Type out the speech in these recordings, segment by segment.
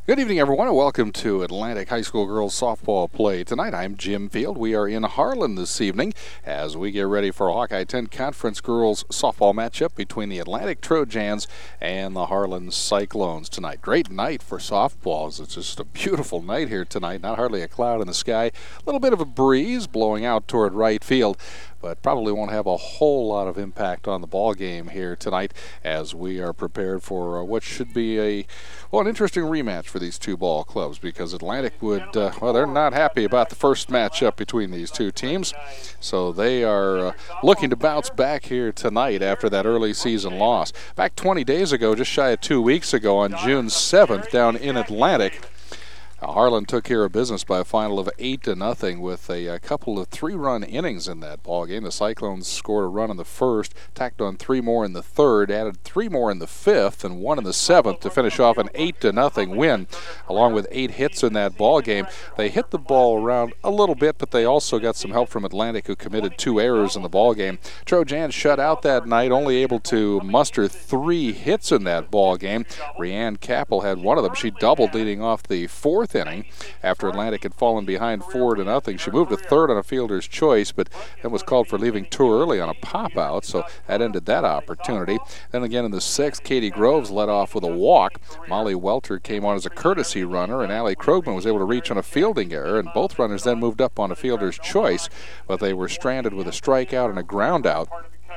Good evening, everyone, and welcome to Atlantic High School Girls Softball Play. Tonight, I'm Jim Field. We are in Harlan this evening as we get ready for a Hawkeye 10 Conference Girls Softball matchup between the Atlantic Trojans and the Harlan Cyclones tonight. Great night for softballs. It's just a beautiful night here tonight. Not hardly a cloud in the sky. A little bit of a breeze blowing out toward right field, but probably won't have a whole lot of impact on the ball game here tonight as we are prepared for what should be an interesting rematch for these two ball clubs, because Atlantic would, they're not happy about the first matchup between these two teams, so they are looking to bounce back here tonight after that early season loss. Back 20 days ago, just shy of 2 weeks ago, on June 7th down in Atlantic, Harlan took care of business by a final of 8-0 with a couple of 3-run innings in that ball game. The Cyclones scored a run in the first, tacked on 3 more in the third, added 3 more in the fifth, and 1 in the seventh to finish off an 8-0 win, along with 8 hits in that ball game. They hit the ball around a little bit, but they also got some help from Atlantic, who committed 2 errors in the ball game. Trojans shut out that night, only able to muster 3 hits in that ball game. Rianne Capel had one of them. She doubled leading off the fourth inning after Atlantic had fallen behind 4-0. She moved to third on a fielder's choice, but then was called for leaving too early on a pop-out, so that ended that opportunity. Then again in the sixth, Katie Groves led off with a walk. Molly Welter came on as a courtesy runner, and Allie Krogman was able to reach on a fielding error, and both runners then moved up on a fielder's choice, but they were stranded with a strikeout and a ground out,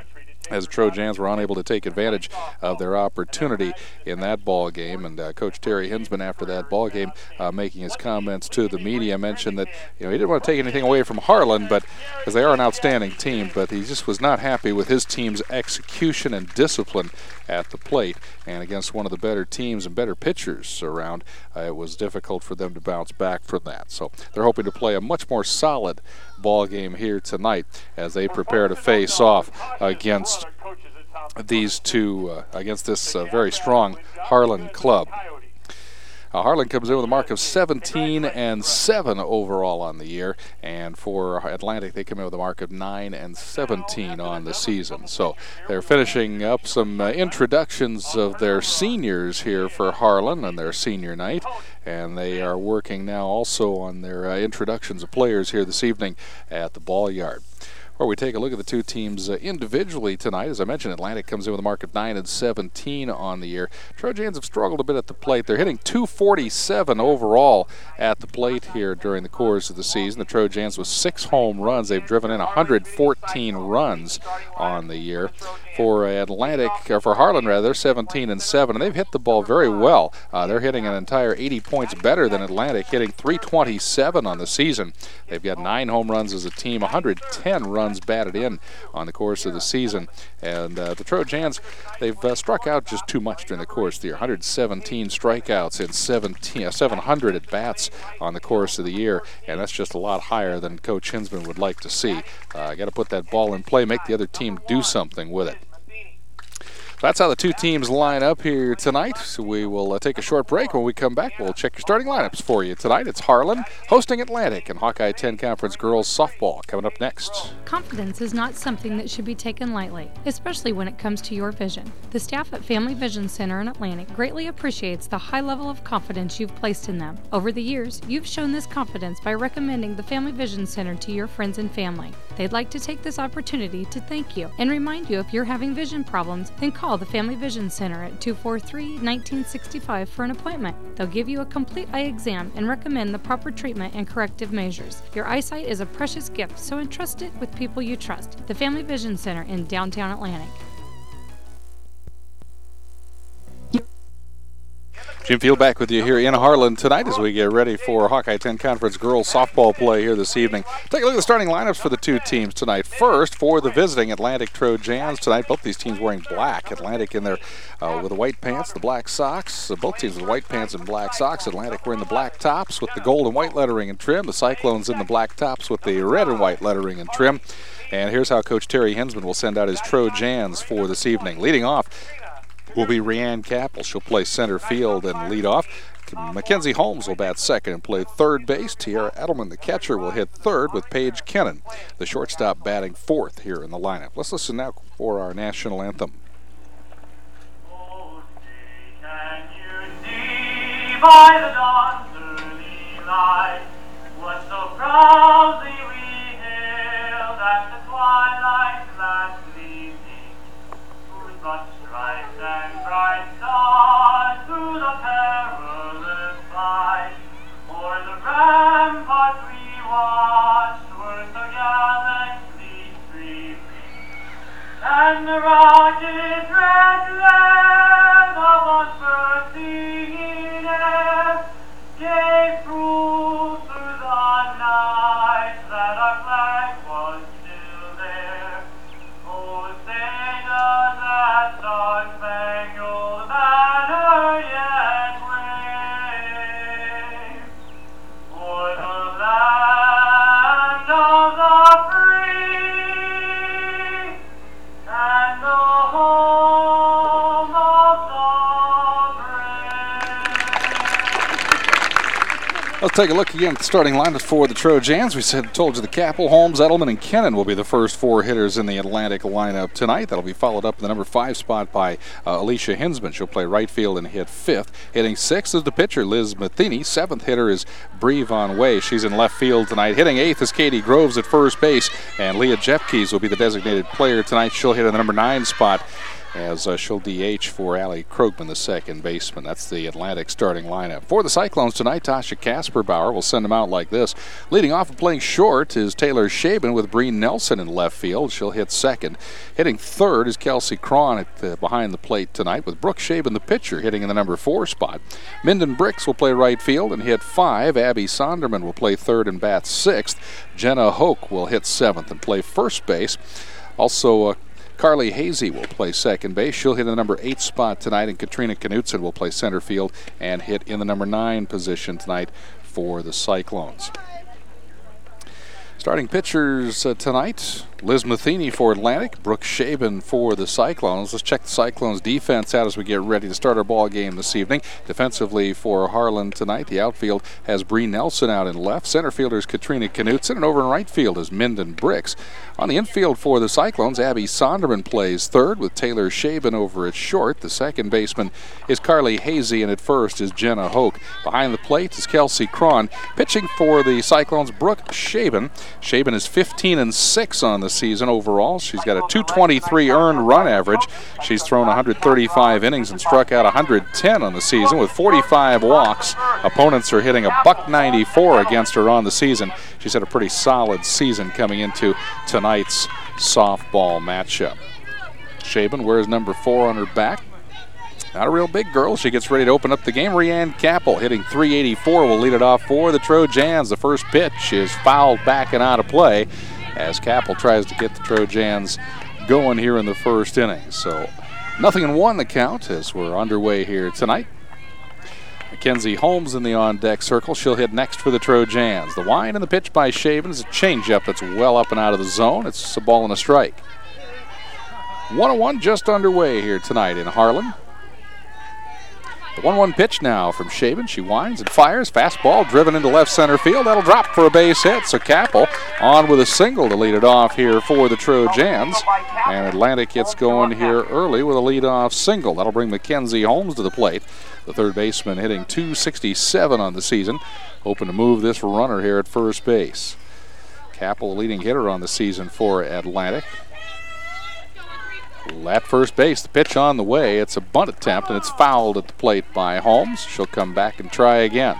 as the Trojans were unable to take advantage of their opportunity in that ball game. And Coach Terry Hinsman, after that ball game, making his comments to the media, mentioned that he didn't want to take anything away from Harlan, but because they are an outstanding team, but he just was not happy with his team's execution and discipline at the plate. And against one of the better teams and better pitchers around, it was difficult for them to bounce back from that. So they're hoping to play a much more solid ball game here tonight as they prepare to face off against these two, against this very strong Harlan club. Harlan comes in with a mark of 17-7 overall on the year, and for Atlantic they come in with a mark of 9-17 on the season. So they're finishing up some introductions of their seniors here for Harlan on their senior night, and they are working now also on their introductions of players here this evening at the ball yard. Where we take a look at the two teams individually tonight. As I mentioned, Atlantic comes in with a mark of 9-17 on the year. Trojans have struggled a bit at the plate. They're hitting .247 overall at the plate here during the course of the season. The Trojans with 6 home runs. They've driven in 114 runs on the year. For Harlan, they're 17-7, and they've hit the ball very well. They're hitting an entire 80 points better than Atlantic, hitting .327 on the season. They've got 9 home runs as a team, 110 runs batted in on the course of the season. And the Trojans, they've struck out just too much during the course of the year. 117 strikeouts and 700 at-bats on the course of the year, and that's just a lot higher than Coach Hinsman would like to see. Got to put that ball in play, make the other team do something with it. That's how the two teams line up here tonight. So we will take a short break. When we come back, we'll check your starting lineups for you tonight. It's Harlan hosting Atlantic and Hawkeye 10 Conference Girls Softball coming up next. Confidence is not something that should be taken lightly, especially when it comes to your vision. The staff at Family Vision Center in Atlantic greatly appreciates the high level of confidence you've placed in them. Over the years, you've shown this confidence by recommending the Family Vision Center to your friends and family. They'd like to take this opportunity to thank you and remind you if you're having vision problems, then call the Family Vision Center at 243-1965 for an appointment. They'll give you a complete eye exam and recommend the proper treatment and corrective measures. Your eyesight is a precious gift, so entrust it with people you trust. The Family Vision Center in downtown Atlantic. Jim Field back with you here in Harlan tonight as we get ready for Hawkeye 10 Conference Girls Softball play here this evening. Take a look at the starting lineups for the two teams tonight. First, for the visiting Atlantic Trojans tonight, both these teams wearing black. Atlantic in there with the white pants, the black socks. Both teams with white pants and black socks. Atlantic wearing the black tops with the gold and white lettering and trim. The Cyclones in the black tops with the red and white lettering and trim. And here's how Coach Terry Hinsman will send out his Trojans for this evening. Leading off will be Rianne Capel. She'll play center field and lead off. Mackenzie Holmes will bat second and play third base. Tiara Edelman, the catcher, will hit third with Paige Kennan, the shortstop, batting fourth here in the lineup. Let's listen now for our national anthem. by the dawn's early light, what so proudly we hailed at the twilight's last gleaming, whose broad stripes and bright stars through the perilous fight, o'er the ramparts we watched were so gallantly streaming, and the rocket's red glare of once bursting air gave proof through the night that our flag was still there. Oh, say does that star-spangled banner yet wave o'er the land of the free and the home of the brave? Let's take a look again at the starting lineup for the Trojans. We told you the Capel, Holmes, Edelman, and Kennan will be the first four hitters in the Atlantic lineup tonight. That'll be followed up in the number 5 spot by Alicia Hinsman. She'll play right field and hit 5th. Hitting 6th is the pitcher, Liz Matheny. 7th hitter is Bree Von Way. She's in left field tonight. Hitting 8th is Katie Groves at first base. And Leah Jeffkees will be the designated player tonight. She'll hit in the number 9 spot, as she'll DH for Allie Krogman, the second baseman. That's the Atlantic starting lineup. For the Cyclones tonight, Tasha Kasperbauer will send them out like this. Leading off and playing short is Taylor Shaben with Breen Nelson in left field. She'll hit 2nd. Hitting 3rd is Kelsey Cron behind the plate tonight, with Brooke Shaben, the pitcher, hitting in the number 4 spot. Minden Bricks will play right field and hit 5. Abby Sonderman will play 3rd and bat 6th. Jenna Hoke will hit 7th and play first base. Also, Carly Hazy will play second base. She'll hit in the number 8 spot tonight, and Katrina Knutson will play center field and hit in the number 9 position tonight for the Cyclones. Starting pitchers tonight, Liz Matheny for Atlantic, Brooke Shaben for the Cyclones. Let's check the Cyclones defense out as we get ready to start our ball game this evening. Defensively for Harlan tonight, the outfield has Bree Nelson out in left. Center fielder is Katrina Knutson, and over in right field is Minden Bricks. On the infield for the Cyclones, Abby Sonderman plays 3rd with Taylor Shaben over at short. The second baseman is Carly Hazy, and at first is Jenna Hoke. Behind the plate is Kelsey Cron. Pitching for the Cyclones, Brooke Shaben. Shaben is 15-6 on the season overall. She's got a .223 earned run average. She's thrown 135 innings and struck out 110 on the season with 45 walks. Opponents are hitting a .194 against her on the season. She's had a pretty solid season coming into tonight's softball matchup. Shaben wears number 4 on her back. Not a real big girl. She gets ready to open up the game. Rianne Capel hitting .384 will lead it off for the Trojans. The first pitch is fouled back and out of play as Capel tries to get the Trojans going here in the first inning. So 0-1 the count as we're underway here tonight. Mackenzie Holmes in the on-deck circle. She'll hit next for the Trojans. The wind and the pitch by Shaben is a changeup that's well up and out of the zone. It's a ball and a strike. 1-1 just underway here tonight in Harlan. The 1-1 pitch now from Shaben. She winds and fires. Fastball driven into left center field. That'll drop for a base hit. So Capel on with a single to lead it off here for the Trojans. And Atlantic gets going here early with a leadoff single. That'll bring Mackenzie Holmes to the plate. The third baseman hitting .267 on the season. Hoping to move this runner here at first base. Capel, leading hitter on the season for Atlantic. At first base, the pitch on the way. It's a bunt attempt, and it's fouled at the plate by Holmes. She'll come back and try again.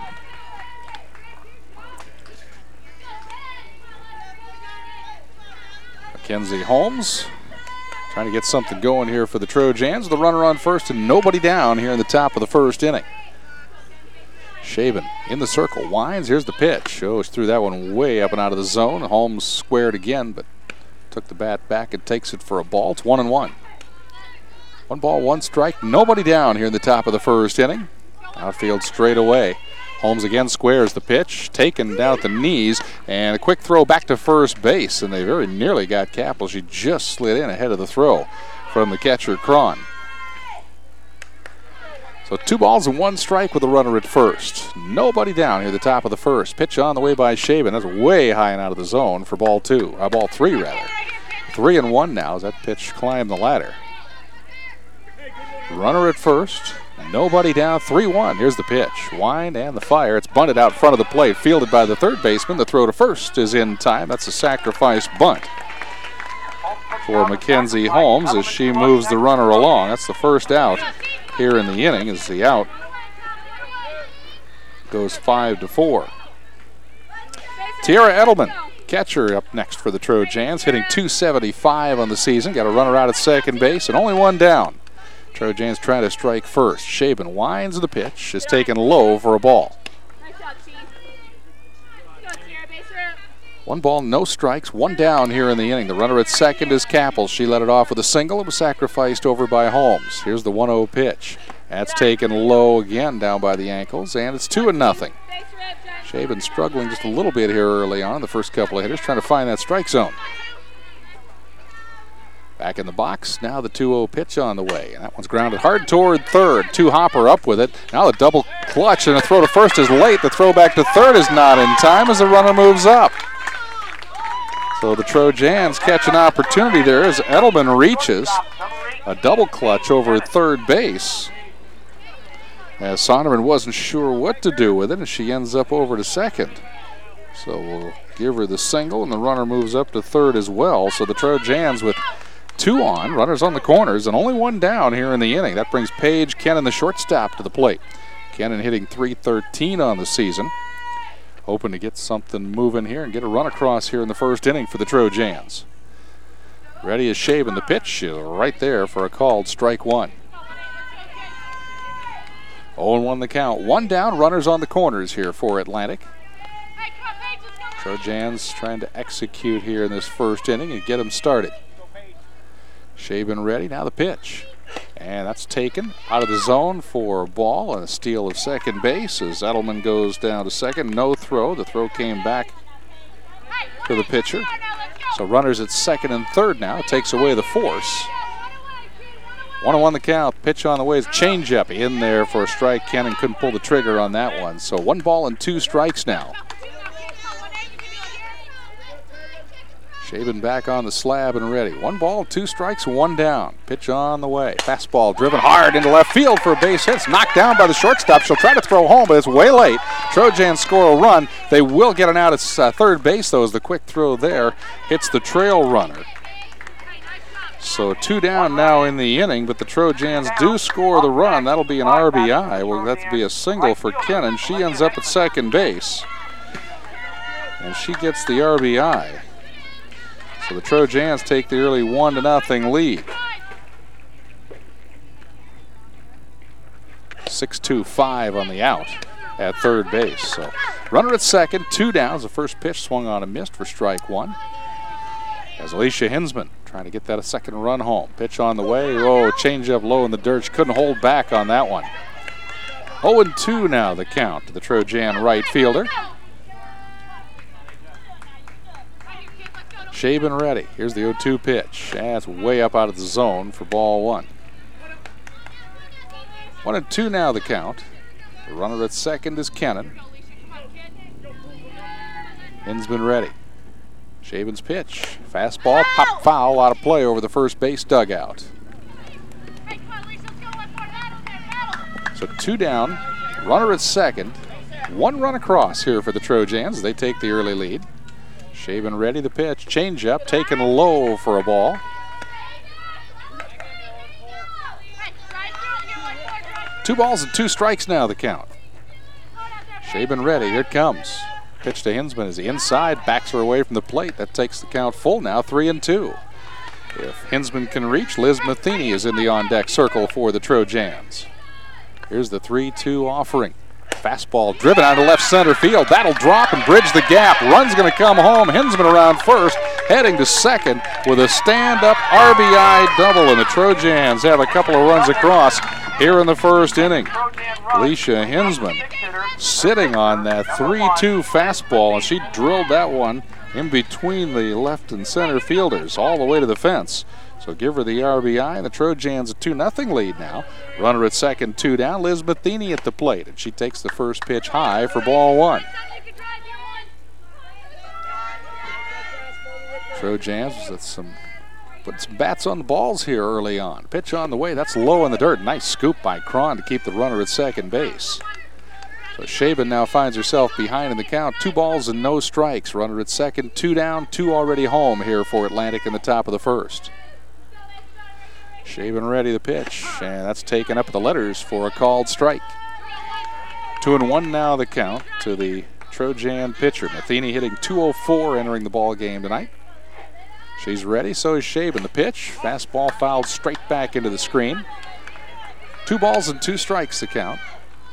Mackenzie Holmes trying to get something going here for the Trojans. The runner on first and nobody down here in the top of the first inning. Shaben in the circle, winds. Here's the pitch. Threw that one way up and out of the zone. Holmes squared again, but took the bat back and takes it for a ball. It's 1-1. 1 ball, 1 strike. Nobody down here in the top of the first inning. Outfield straight away. Holmes again squares the pitch, taken down at the knees, and a quick throw back to first base, and they very nearly got Capel. She just slid in ahead of the throw from the catcher, Cron. So 2 balls and 1 strike with a runner at first. Nobody down here at the top of the first. Pitch on the way by Shaben. That's way high and out of the zone for ball 3 rather. 3-1 now as that pitch climbed the ladder. Runner at first, Nobody down, 3-1. Here's the pitch. Wind and the fire. It's bunted out front of the plate, fielded by the third baseman. The throw to first is in time. That's a sacrifice bunt for Mackenzie Holmes as she moves the runner along. That's the first out here in the inning as the out goes 5-4. Tiara Edelman, catcher, up next for the Trojans, hitting .275 on the season. Got a runner out at second base and only one down. Trojans trying to strike first. Shaben winds the pitch, is taken low for a ball. 1 ball, no strikes, 1 down here in the inning. The runner at second is Kappel. She let it off with a single. It was sacrificed over by Holmes. Here's the 1-0 pitch. That's taken low again down by the ankles, and it's 2-0. Shaben struggling just a little bit here early on, the first couple of hitters, trying to find that strike zone. Back in the box, now the 2-0 pitch on the way, and that one's grounded hard toward third. Hopper up with it. Now the double clutch, and the throw to first is late. The throw back to third is not in time as the runner moves up. So the Trojans catch an opportunity there as Edelman reaches a double clutch over third base. As Sonderman wasn't sure what to do with it, and she ends up over to second. So we'll give her the single, and the runner moves up to third as well. So the Trojans with 2 on, runners on the corners, and only 1 down here in the inning. That brings Paige Kennan, the shortstop, to the plate. Kennan hitting .313 on the season. Hoping to get something moving here and get a run across here in the first inning for the Trojans. Ready is Shaben. The pitch is right there for a called strike 1. 0-1 the count. 1 down, runners on the corners here for Atlantic. Trojans trying to execute here in this first inning and get them started. Shaben ready, now the pitch. And that's taken out of the zone for a ball and a steal of second base as Edelman goes down to second. No throw. The throw came back to the pitcher. So runners at second and third now. Takes away the force. 1-1 the count. Pitch on the way is changeup in there for a strike. Kennan couldn't pull the trigger on that one. So 1 ball and 2 strikes now. Shaben back on the slab and ready. 1 ball, 2 strikes, 1 down. Pitch on the way. Fastball driven hard into left field for a base hit. It's knocked down by the shortstop. She'll try to throw home, but it's way late. Trojans score a run. They will get an out at third base, though, as the quick throw there hits the trail runner. So 2 down now in the inning, but the Trojans do score the run. That'll be an RBI. Well, that'll be a single for Kennan. She ends up at second base, and she gets the RBI. So the Trojans take the early 1-0 lead. 6-2-5 on the out at third base. So runner at second, 2 downs. The first pitch swung on and missed for strike 1. As Alicia Hinsman trying to get that a second run home. Pitch on the way. Oh, change up low in the dirt. She couldn't hold back on that one. 0-2 now the count to the Trojan right fielder. Shaben ready. Here's the 0-2 pitch. That's way up out of the zone for ball 1. 1-2 now the count. The runner at second is Kennan. Hinsman ready. Shaben's pitch. Fastball, pop foul, out of play over the first base dugout. So 2 down, runner at second. 1 run across here for the Trojans. They take the early lead. Shaben ready, the pitch. Changeup taken low for a ball. Two balls and 2 strikes now the count. Shaben ready, here it comes. Pitch to Hinsman as he inside, backs her away from the plate. That takes the count full now, 3-2. If Hinsman can reach, Liz Matheny is in the on-deck circle for the Trojans. Here's the 3-2 offering. Fastball driven out to left center field. That'll drop and bridge the gap. Run's going to come home. Hinsman around first, heading to second with a stand-up RBI double, and the Trojans have a couple of runs across here in the first inning. Alicia Hinsman sitting on that 3-2 fastball, and she drilled that one in between the left and center fielders all the way to the fence. So give her the RBI, and the Trojans a 2-0 lead now. Runner at second, 2 down. Liz Matheny at the plate, and she takes the first pitch high for ball 1. Trojans with some put some bats on the balls here early on. Pitch on the way. That's low in the dirt. Nice scoop by Cron to keep the runner at second base. So Shaben now finds herself behind in the count. 2 balls and no strikes. Runner at second. 2 down, 2 already home here for Atlantic in the top of the first. Shaben ready to pitch, and that's taken up the letters for a called strike. 2-1 now the count to the Trojan pitcher. Matheny hitting .204 entering the ball game tonight. She's ready, so is Shaben. The pitch, fastball fouled straight back into the screen. 2 balls and 2 strikes the count.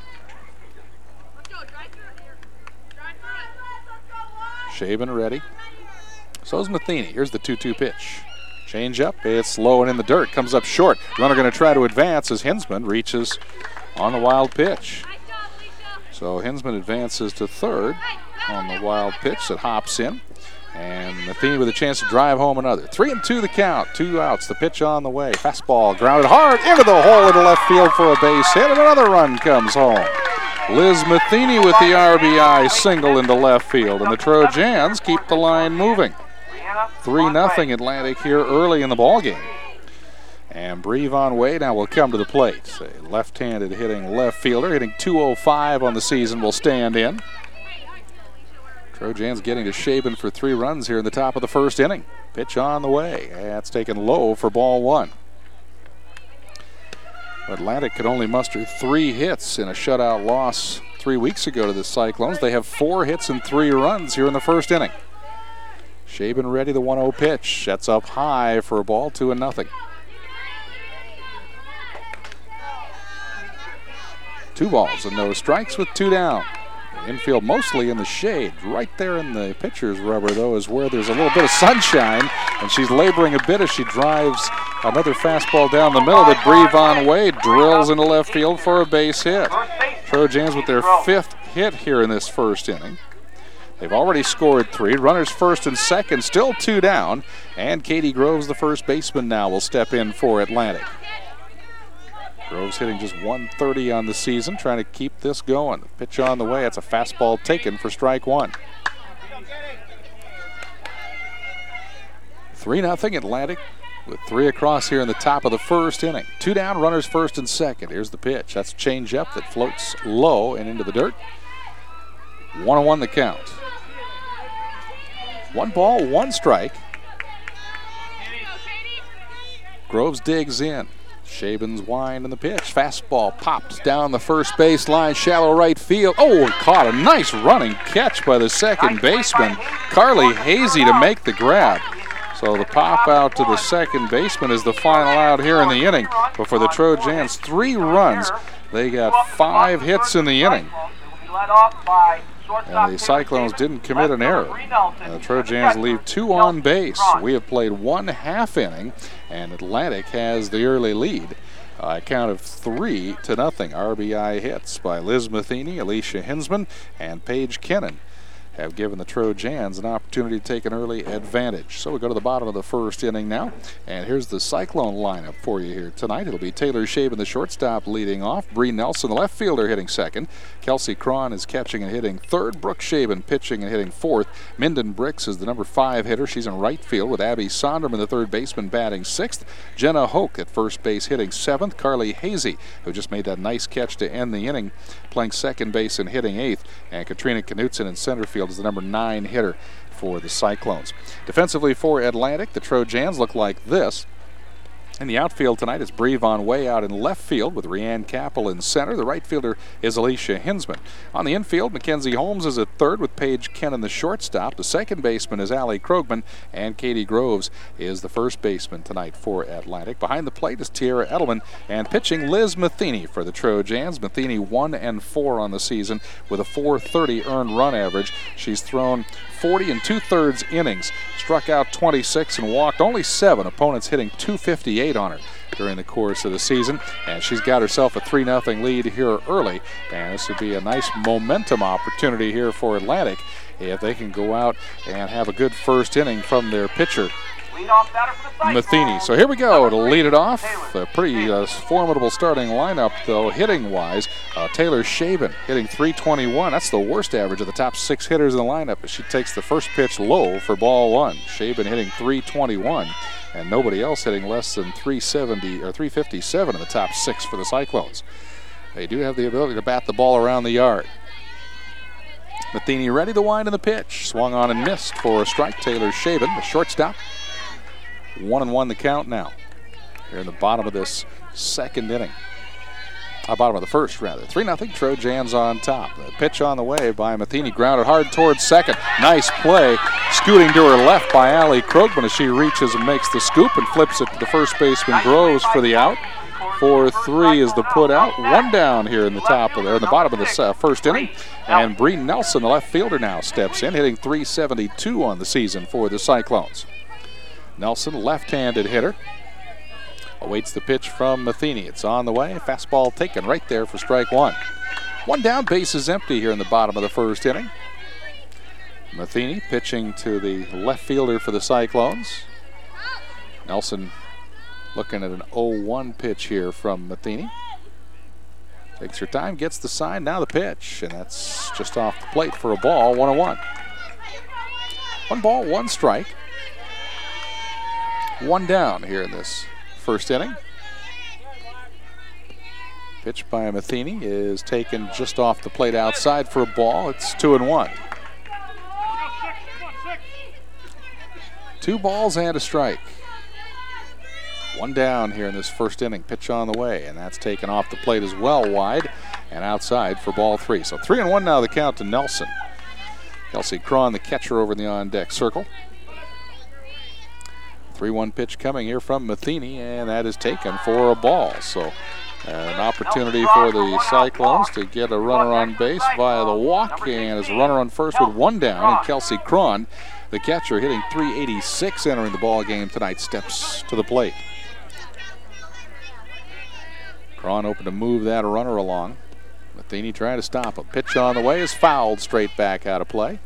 Shaben ready. So is Matheny. Here's the 2-2 pitch. Change up, it's low and in the dirt, comes up short. Runner going to try to advance as Hinsman reaches on the wild pitch. So Hinsman advances to third on the wild pitch that hops in. And Matheny with a chance to drive home another. 3-2 the count, 2 outs, the pitch on the way. Fastball grounded hard into the hole into left field for a base hit, and another run comes home. Liz Matheny with the RBI single into left field, and the Trojans keep the line moving. 3-0 Atlantic here early in the ball game. And Bree Von Way now will come to the plate. A left-handed hitting left fielder, hitting .205 on the season, will stand in. Trojans getting to Shaben for 3 runs here in the top of the first inning. Pitch on the way. That's taken low for ball 1. Atlantic could only muster 3 hits in a shutout loss 3 weeks ago to the Cyclones. They have 4 hits and 3 runs here in the first inning. Shaben ready, the 1-0 pitch. That's up high for a ball, 2-0. 2 balls and no strikes with 2 down. The infield mostly in the shade. Right there in the pitcher's rubber, though, is where there's a little bit of sunshine, and she's laboring a bit as she drives another fastball down the middle that Bree Von Way drills into left field for a base hit. Trojans with their 5th hit here in this first inning. They've already scored 3. Runners first and second, still 2 down. And Katie Groves, the first baseman now, will step in for Atlantic. Groves hitting just .130 on the season, trying to keep this going. The pitch on the way. It's a fastball taken for strike 1. 3-0 Atlantic with 3 across here in the top of the first inning. 2 down, runners first and second. Here's the pitch. That's a changeup that floats low and into the dirt. 1-1 the count. 1 ball, 1 strike. Groves digs in. Shaben's wind in the pitch. Fastball pops down the first base line, shallow right field. Oh, caught a nice running catch by the second baseman, Carly Hazy, to make the grab. So the pop out to the second baseman is the final out here in the inning. But for the Trojans, 3 runs. They got 5 hits in the inning. And the Cyclones didn't commit an error. The Trojans leave 2 on base. We have played 1 half inning, and Atlantic has the early lead. A count of 3-0. RBI hits by Liz Matheny, Alicia Hinsman, and Paige Kennan have given the Trojans an opportunity to take an early advantage. So we go to the bottom of the first inning now, and here's the Cyclone lineup for you here tonight. It'll be Taylor Shaben, the shortstop, leading off. Bree Nelson, the left fielder, hitting second. Kelsey Cron is catching and hitting third. Brooke Shaben pitching and hitting fourth. Minden Bricks is the number 5 hitter. She's in right field with Abby Sonderman, the third baseman, batting 6th. Jenna Hoke at first base hitting 7th. Carly Hazy, who just made that nice catch to end the inning, playing second base and hitting 8th. And Katrina Knutson in center field is the number 9 hitter for the Cyclones. Defensively for Atlantic, the Trojans look like this. In the outfield tonight is Bree Von Way out in left field with Rianne Capel in center. The right fielder is Alicia Hinsman. On the infield, Mackenzie Holmes is at third with Paige Kennan, the shortstop. The second baseman is Allie Krogman, and Katie Groves is the first baseman tonight for Atlantic. Behind the plate is Tiara Edelman, and pitching Liz Matheny for the Trojans. Matheny 1-4 on the season with a .430 earned run average. She's thrown 40 2/3 innings, struck out 26 and walked only 7. Opponents hitting .258 on her during the course of the season, and she's got herself a 3-0 lead here early, and this would be a nice momentum opportunity here for Atlantic if they can go out and have a good first inning from their pitcher, Leadoff batter for the Cyclones. Matheny. So here we go to lead it off. A pretty formidable starting lineup, though, hitting-wise. Taylor Shaben hitting .321. That's the worst average of the top 6 hitters in the lineup as she takes the first pitch low for ball 1. Shaben hitting .321, and nobody else hitting less than .370 or .357 in the top 6 for the Cyclones. They do have the ability to bat the ball around the yard. Matheny ready to wind in the pitch. Swung on and missed for a strike. Taylor Shaben, the shortstop. 1-1 the count now. Here in the bottom of this second inning. Bottom of the first, rather. 3-0, Trojans on top. The pitch on the way by Matheny, grounded hard towards second. Nice play. Scooting to her left by Allie Krogman as she reaches and makes the scoop and flips it to the first baseman Groves for the out. 4-3 is the put out. 1 down here in the bottom of the first inning. And Bree Nelson, the left fielder, now steps in, hitting .372 on the season for the Cyclones. Nelson, left-handed hitter, awaits the pitch from Matheny. It's on the way. Fastball taken right there for strike 1. 1 down, base is empty here in the bottom of the first inning. Matheny pitching to the left fielder for the Cyclones. Nelson looking at an 0-1 pitch here from Matheny. Takes her time, gets the sign, now the pitch, and that's just off the plate for a ball, 1-1. 1 ball, 1 strike. 1 down here in this first inning. Pitch by Matheny is taken just off the plate outside for a ball. It's 2-1. 2 balls and a strike. 1 down here in this first inning. Pitch on the way, and that's taken off the plate as well, wide and outside for ball 3. So 3-1 now the count to Nelson. Kelsey Cron, the catcher, over in the on-deck circle. 3-1 pitch coming here from Matheny, and that is taken for a ball. So an opportunity for the Cyclones to get a runner on base via the walk, and as a runner on first with 1 down, and Kelsey Cron, the catcher, hitting .386 entering the ball game tonight, steps to the plate. Cron open to move that runner along. Matheny trying to stop him. Pitch on the way is fouled straight back out of play.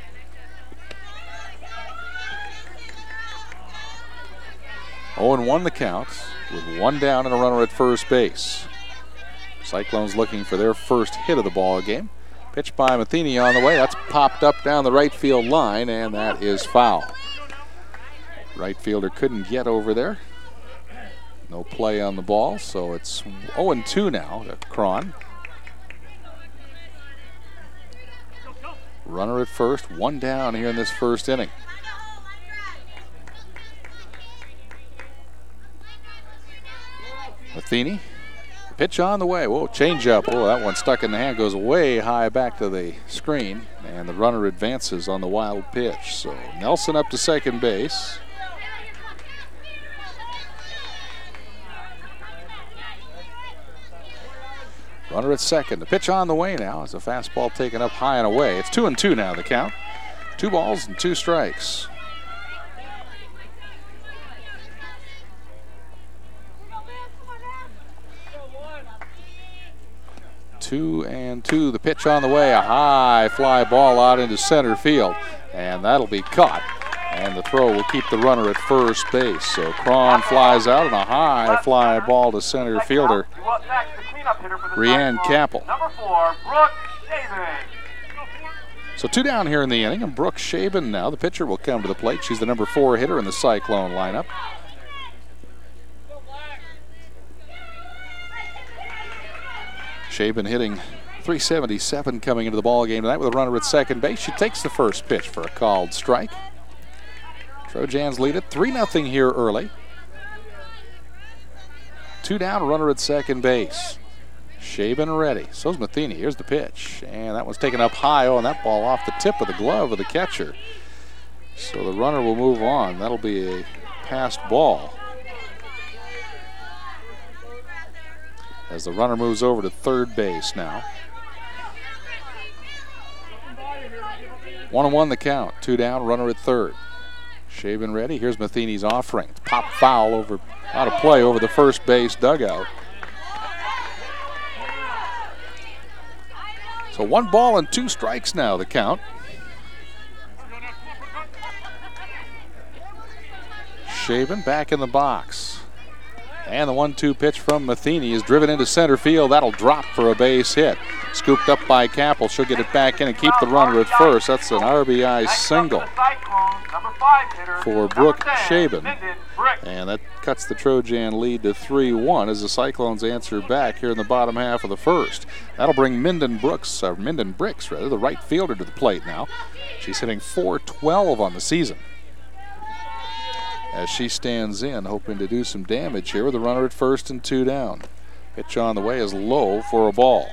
Oh, and 1 the count with 1 down and a runner at first base. Cyclones looking for their first hit of the ball game. Pitch by Matheny on the way. That's popped up down the right field line, and that is foul. Right fielder couldn't get over there. No play on the ball, so it's 0-2 now to Cron. Runner at first, 1 down here in this first inning. Matheny, pitch on the way. Whoa, change up. Oh, that one stuck in the hand, goes way high back to the screen, and the runner advances on the wild pitch. So Nelson up to second base. Runner at second. The pitch on the way now as a fastball taken up high and away. It's 2-2 now the count. 2 balls and 2 strikes. 2-2. The pitch on the way. A high fly ball out into center field. And that'll be caught. And the throw will keep the runner at first base. So Cron flies out and a high fly ball to center fielder Rianne Capel. Number 4, Brooke Shaben. So 2 down here in the inning, and Brooke Shaben now, the pitcher, will come to the plate. She's the number 4 hitter in the Cyclone lineup. Shaben hitting .377 coming into the ball game tonight with a runner at second base. She takes the first pitch for a called strike. Trojans lead it 3-0 here early. 2 down, runner at second base. Shaben ready. So's Matheny. Here's the pitch. And that one's taken up high. Oh, and that ball off the tip of the glove of the catcher. So the runner will move on. That'll be a passed ball. As the runner moves over to third base now. 1-1 the count. 2 down, runner at third. Shaben ready. Here's Matheny's offering. Pop foul over, out of play over the first base dugout. So 1 ball and 2 strikes now, the count. Shaven back in the box. And the 1-2 pitch from Matheny is driven into center field. That'll drop for a base hit. Scooped up by Capel. She'll get it back in and keep the runner at first. That's an RBI single for Brooke Shaven. And that cuts the Trojan lead to 3-1 as the Cyclones answer back here in the bottom half of the first. That'll bring Minden Bricks, the right fielder, to the plate now. She's hitting .412 on the season, as she stands in, hoping to do some damage here with a runner at first and 2 down. Pitch on the way is low for a ball.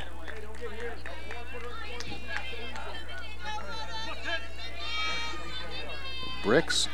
Bricks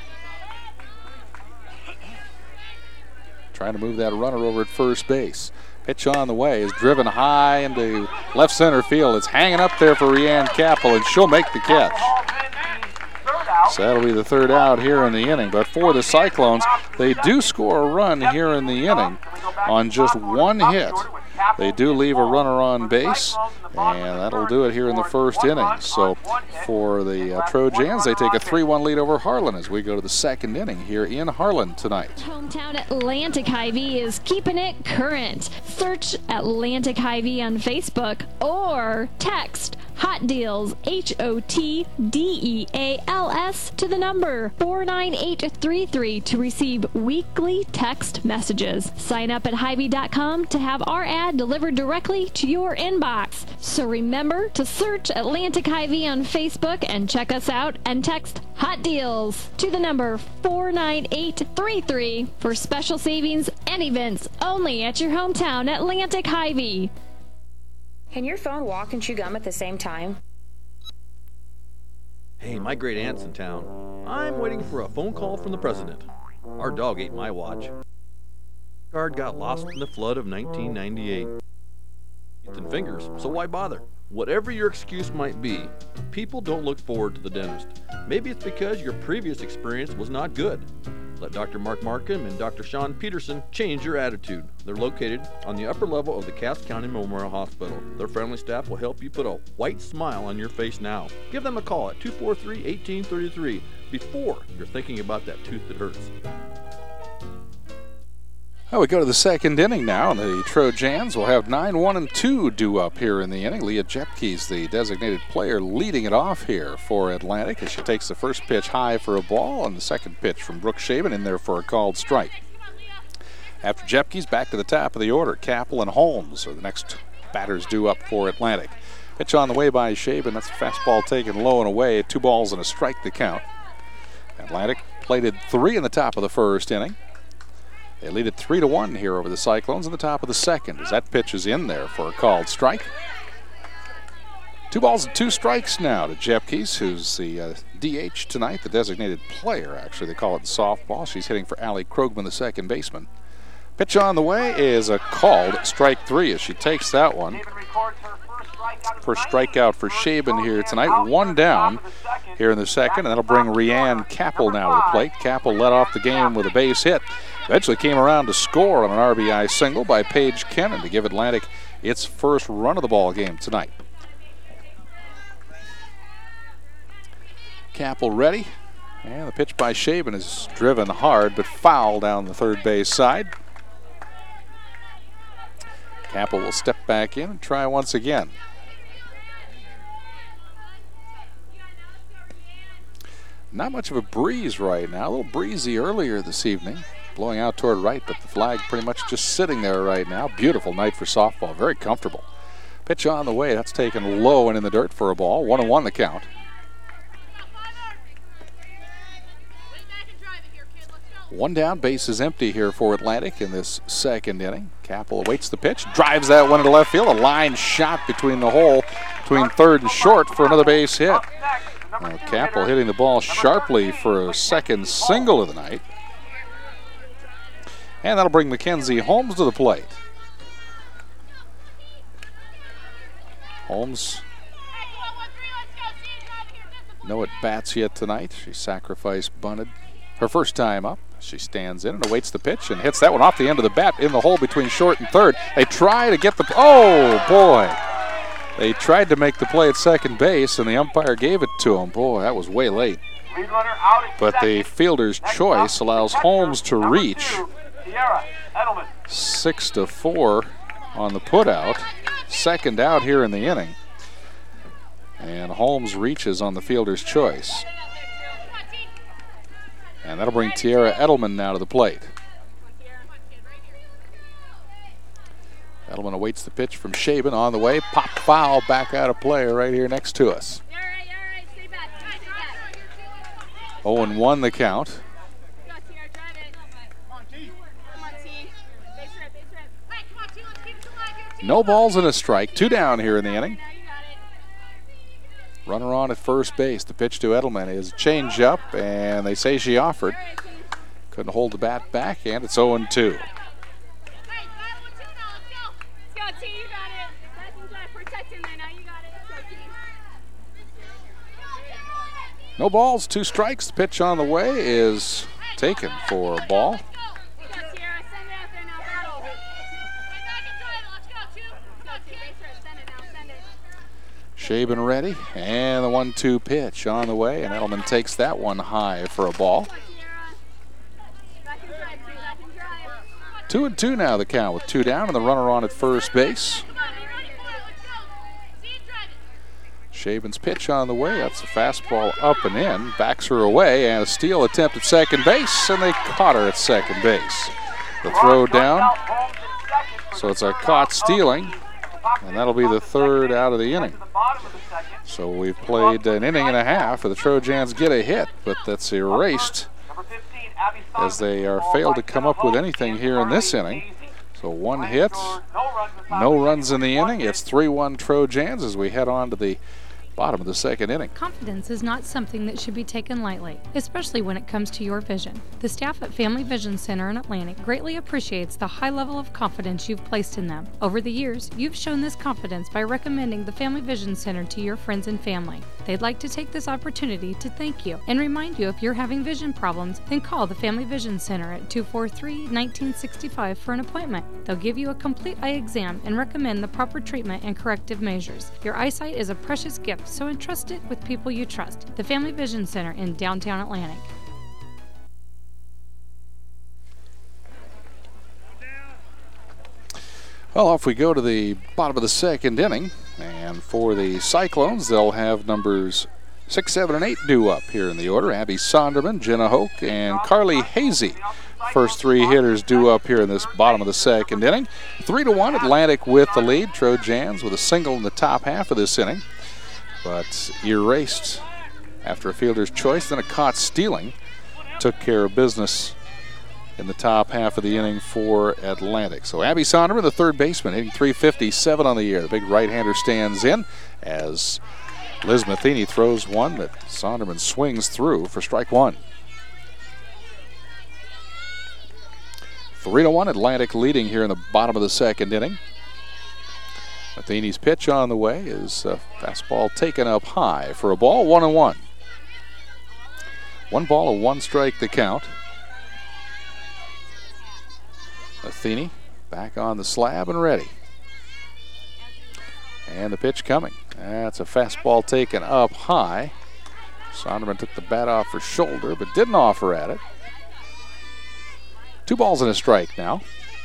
trying to move that runner over at first base. Pitch on the way is driven high into left center field. It's hanging up there for Rianne Capel, and she'll make the catch. So that'll be the 3rd out here in the inning. But for the Cyclones, they do score a run here in the inning on just 1 hit. They do leave a runner on base, and that'll do it here in the first inning. So for the Trojans, they take a 3-1 lead over Harlan as we go to the 2nd inning here in Harlan tonight. Hometown Atlantic Hy-Vee is keeping it current. Search Atlantic Hy-Vee on Facebook or text Hot Deals, HOTDEALS, to the number 49833 to receive weekly text messages. Sign up at Hy-Vee.com to have our ad delivered directly to your inbox. So remember to search Atlantic Hy-Vee on Facebook and check us out, and text Hot Deals to the number 49833 for special savings and events only at your hometown Atlantic Hy-Vee. Can your phone walk and chew gum at the same time? Hey, my great aunt's in town. I'm waiting for a phone call from the president. Our dog ate my watch. Card got lost in the flood of 1998. Teeth and fingers, so why bother? Whatever your excuse might be, people don't look forward to the dentist. Maybe it's because your previous experience was not good. Let Dr. Mark Markham and Dr. Sean Peterson change your attitude. They're located on the upper level of the Cass County Memorial Hospital. Their friendly staff will help you put a white smile on your face now. Give them a call at 243-1833 before you're thinking about that tooth that hurts. Well, we go to the 2nd inning now, and the Trojans will have 9-1-2 due up here in the inning. Leah Jepkes, the designated player, leading it off here for Atlantic as she takes the first pitch high for a ball, and the second pitch from Brooke Shaven in there for a called strike. After Jepkes, back to the top of the order. Capel and Holmes are the next batters due up for Atlantic. Pitch on the way by Shaven. That's a fastball taken low and away. 2 balls and a strike to count. Atlantic plated 3 in the top of the first inning. They lead it 3-1 here over the Cyclones in the top of the 2nd as that pitch is in there for a called strike. 2 balls and 2 strikes now to Jepkes, who's the DH tonight, the designated player, actually. They call it softball. She's hitting for Allie Krogman, the second baseman. Pitch on the way is a called strike 3 as she takes that one. First strikeout for Shaven here tonight. 1 down here in the 2nd, and that'll bring Rianne Capel now to the plate. Capel led off the game with a base hit. Eventually came around to score on an RBI single by Paige Kennan to give Atlantic its first run of the ball game tonight. Capel ready, and the pitch by Shaven is driven hard but foul down the third base side. Capel will step back in and try once again. Not much of a breeze right now. A little breezy earlier this evening, blowing out toward right, but the flag pretty much just sitting there right now. Beautiful night for softball, very comfortable. Pitch on the way, that's taken low and in the dirt for a ball. 1-1 the count. One down, base is empty here for Atlantic in this 2nd inning. Capel awaits the pitch, drives that one into left field. A line shot between the hole, between 3rd and short for another base hit. Capel hitting the ball sharply for a 2nd single of the night. And that'll bring Mackenzie Holmes to the plate. Holmes, no at-bats yet tonight. She sacrifice bunted her first time up. She stands in and awaits the pitch and hits that one off the end of the bat in the hole between short and 3rd. They try to get the, oh boy. They tried to make the play at second base, and the umpire gave it to him. Boy, that was way late. Lead runner out at But the second. fielder's Next choice up, allows catcher, Holmes to number reach. 2, Tiara Edelman. 6-4 on the putout. Second out here in the inning. And Holmes reaches on the fielder's choice. And that'll bring Tiara Edelman now to the plate. Edelman awaits the pitch from Shaben on the way. Pop foul back out of play right here next to us. 0-1 the count. No balls and a strike. 2 down here in the inning. Runner on at first base. The pitch to Edelman is a change-up, and they say she offered. Couldn't hold the bat back, and it's 0-2. No balls, 2 strikes. The pitch on the way is taken for a ball. Shaben ready, and the 1-2 pitch on the way, and Edelman takes that one high for a ball. 2-2 now the count with 2 down and the runner on at first base. Shaben's pitch on the way. That's a fastball up and in. Backs her away, and a steal attempt at second base, and they caught her at second base. The throw down, so it's a caught stealing, and that'll be the 3rd out of the inning. So we've played an inning and a half, and the Trojans get a hit, but that's erased as they are failed to come up with anything here in this inning. So 1 hit, no runs in the inning. It's 3-1 Trojans as we head on to the bottom of the 2nd inning. Confidence is not something that should be taken lightly, especially when it comes to your vision. The staff at Family Vision Center in Atlantic greatly appreciates the high level of confidence you've placed in them. Over the years, you've shown this confidence by recommending the Family Vision Center to your friends and family. They'd like to take this opportunity to thank you and remind you if you're having vision problems, then call the Family Vision Center at 243-1965 for an appointment. They'll give you a complete eye exam and recommend the proper treatment and corrective measures. Your eyesight is a precious gift, so entrust it with people you trust. The Family Vision Center in downtown Atlantic. Well, off we go to the bottom of the 2nd inning. And for the Cyclones, they'll have numbers 6, 7, and 8 due up here in the order. Abby Sonderman, Jenna Hoke, and Carly Hazy. First 3 hitters due up here in this bottom of the 2nd inning. 3-1 Atlantic with the lead. Trojans with a single in the top half of this inning, but erased after a fielder's choice. Then a caught stealing took care of business in the top half of the inning for Atlantic. So Abby Sonderman, the 3rd baseman, hitting .357 on the year. The big right-hander stands in as Liz Matheny throws one that Sonderman swings through for strike 1. 3-1 Atlantic leading here in the bottom of the 2nd inning. Matheny's pitch on the way is a fastball taken up high for a ball. 1-1. 1 ball, 1 strike the count. Matheny back on the slab and ready. And the pitch coming. That's a fastball taken up high. Sonderman took the bat off her shoulder but didn't offer at it. 2 balls and a strike now.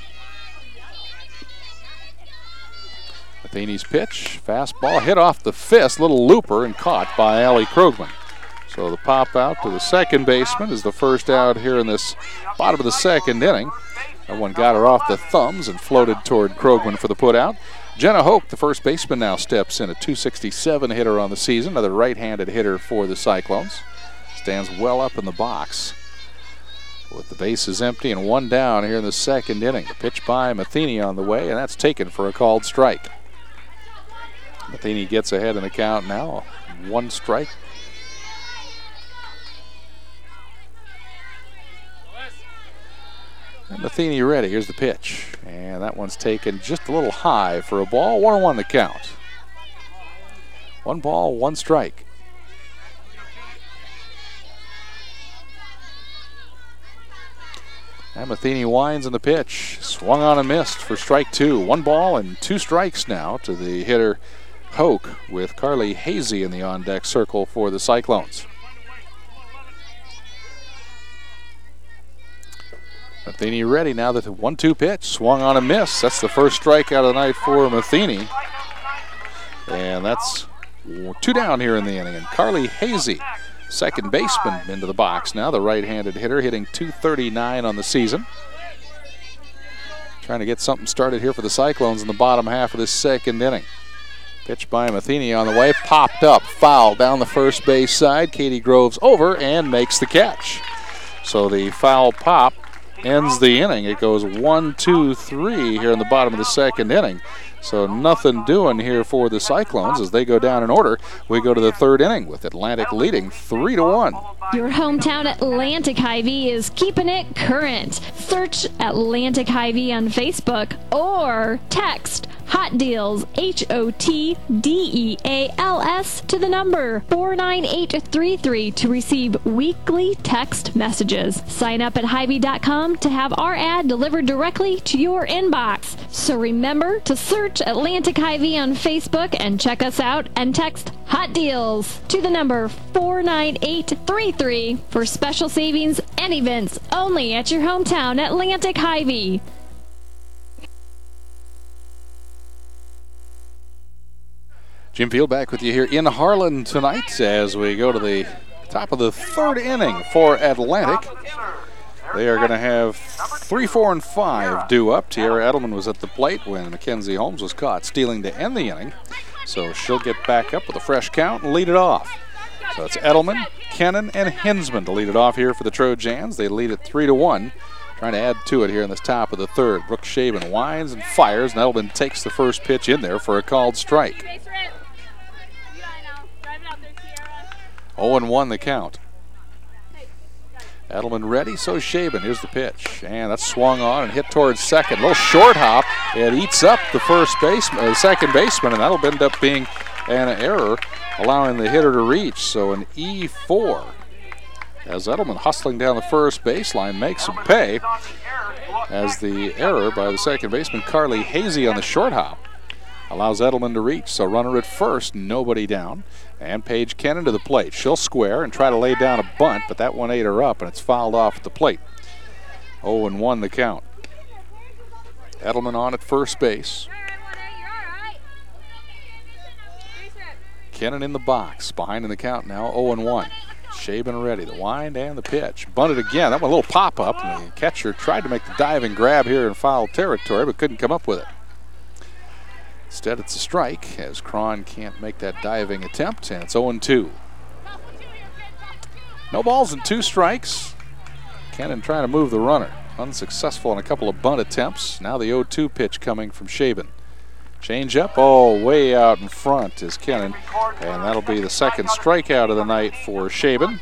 Matheny's pitch, fastball hit off the fist, little looper, and caught by Allie Krogman. So the pop out to the 2nd baseman is the 1st out here in this bottom of the 2nd inning. That one got her off the thumbs and floated toward Krogman for the putout. Jenna Hoke, the 1st baseman, now steps in, a .267 hitter on the season, another right-handed hitter for the Cyclones. Stands well up in the box with the bases empty and 1 down here in the 2nd inning. The pitch by Matheny on the way, and that's taken for a called strike. Matheny gets ahead in the count now, 1 strike. And Matheny ready. Here's the pitch. And that one's taken just a little high for a ball. 1-1 the count. 1 ball, 1 strike. And Matheny winds in the pitch. Swung on and missed for strike 2. 1 ball and 2 strikes now to the hitter Hoke, with Carly Hazy in the on-deck circle for the Cyclones. Matheny ready now. The 1-2 pitch. Swung on a miss. That's the first strikeout of the night for Matheny. And that's 2 down here in the inning. And Carly Hazy, second baseman, into the box now. The right-handed hitter hitting .239 on the season. Trying to get something started here for the Cyclones in the bottom half of this second inning. Pitch by Matheny on the way. Popped up. Foul down the first base side. Katie Groves over and makes the catch. So the foul pop ends the inning. It goes 1-2-3 here in the bottom of the second inning. So nothing doing here for the Cyclones as they go down in order. We go to the third inning with Atlantic leading 3-1. Your hometown Atlantic Hy-Vee is keeping it current. Search Atlantic Hy-Vee on Facebook or text Hot Deals, HOTDEALS, to the number 49833 to receive weekly text messages. Sign up at Hy-Vee.com to have our ad delivered directly to your inbox. So remember to search Atlantic Hy-Vee on Facebook and check us out and text Hot Deals to the number 49833 for special savings and events only at your hometown Atlantic Hy-Vee. Jim Field back with you here in Harlan tonight as we go to the top of the third inning for Atlantic. They are going to have 3, 4, and 5 due up. Tiara Edelman was at the plate when Mackenzie Holmes was caught stealing to end the inning. So she'll get back up with a fresh count and lead it off. So it's Edelman, Kennan, and Hinsman to lead it off here for the Trojans. They lead it 3-1. Trying to add to it here in this top of the third. Brooke Shaven winds and fires, and Edelman takes the first pitch in there for a called strike. 0-1 the count. Edelman ready, so Shaben. Here's the pitch, and that's swung on and hit towards second. A little short hop. It eats up the second baseman, and that'll end up being an error, allowing the hitter to reach. So an E4. As Edelman hustling down the first baseline makes him pay, as the error by the second baseman Carly Hazy on the short hop allows Edelman to reach. So runner at first, nobody down. And Paige Kennan to the plate. She'll square and try to lay down a bunt, but that one ate her up, and it's fouled off at the plate. 0-1 the count. Edelman on at first base. Kennan in the box, behind in the count now, 0-1. Shaben ready, the wind and the pitch. Bunted again, that one a little pop-up, and the catcher tried to make the diving grab here in foul territory, but couldn't come up with it. Instead, it's a strike as Cron can't make that diving attempt, and it's 0-2. No balls and 2 strikes. Kennan trying to move the runner. Unsuccessful in a couple of bunt attempts. Now the 0-2 pitch coming from Shaben. Change up, way out in front is Kennan, and that'll be the second strikeout of the night for Shaben.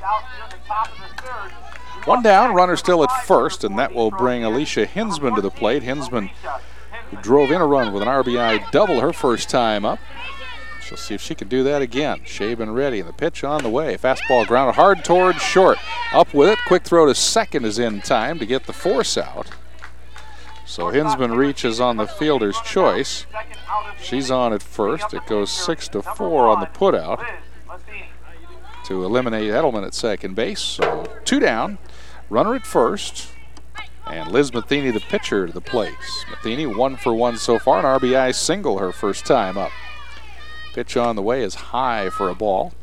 1 down, runner still at first, and that will bring Alicia Hinsman to the plate. Hinsman drove in a run with an RBI double her first time up. She'll see if she can do that again. Shaben ready, and the pitch on the way. Fastball grounded hard towards short. Up with it, quick throw to second is in time to get the force out. So Hinsman reaches on the fielder's choice. She's on at first. It goes 6-4 on the putout to eliminate Edelman at second base. So 2 down, runner at first. And Liz Matheny, the pitcher, to the plate. Matheny 1 for 1 so far, an RBI single her first time up. Pitch on the way is high for a ball.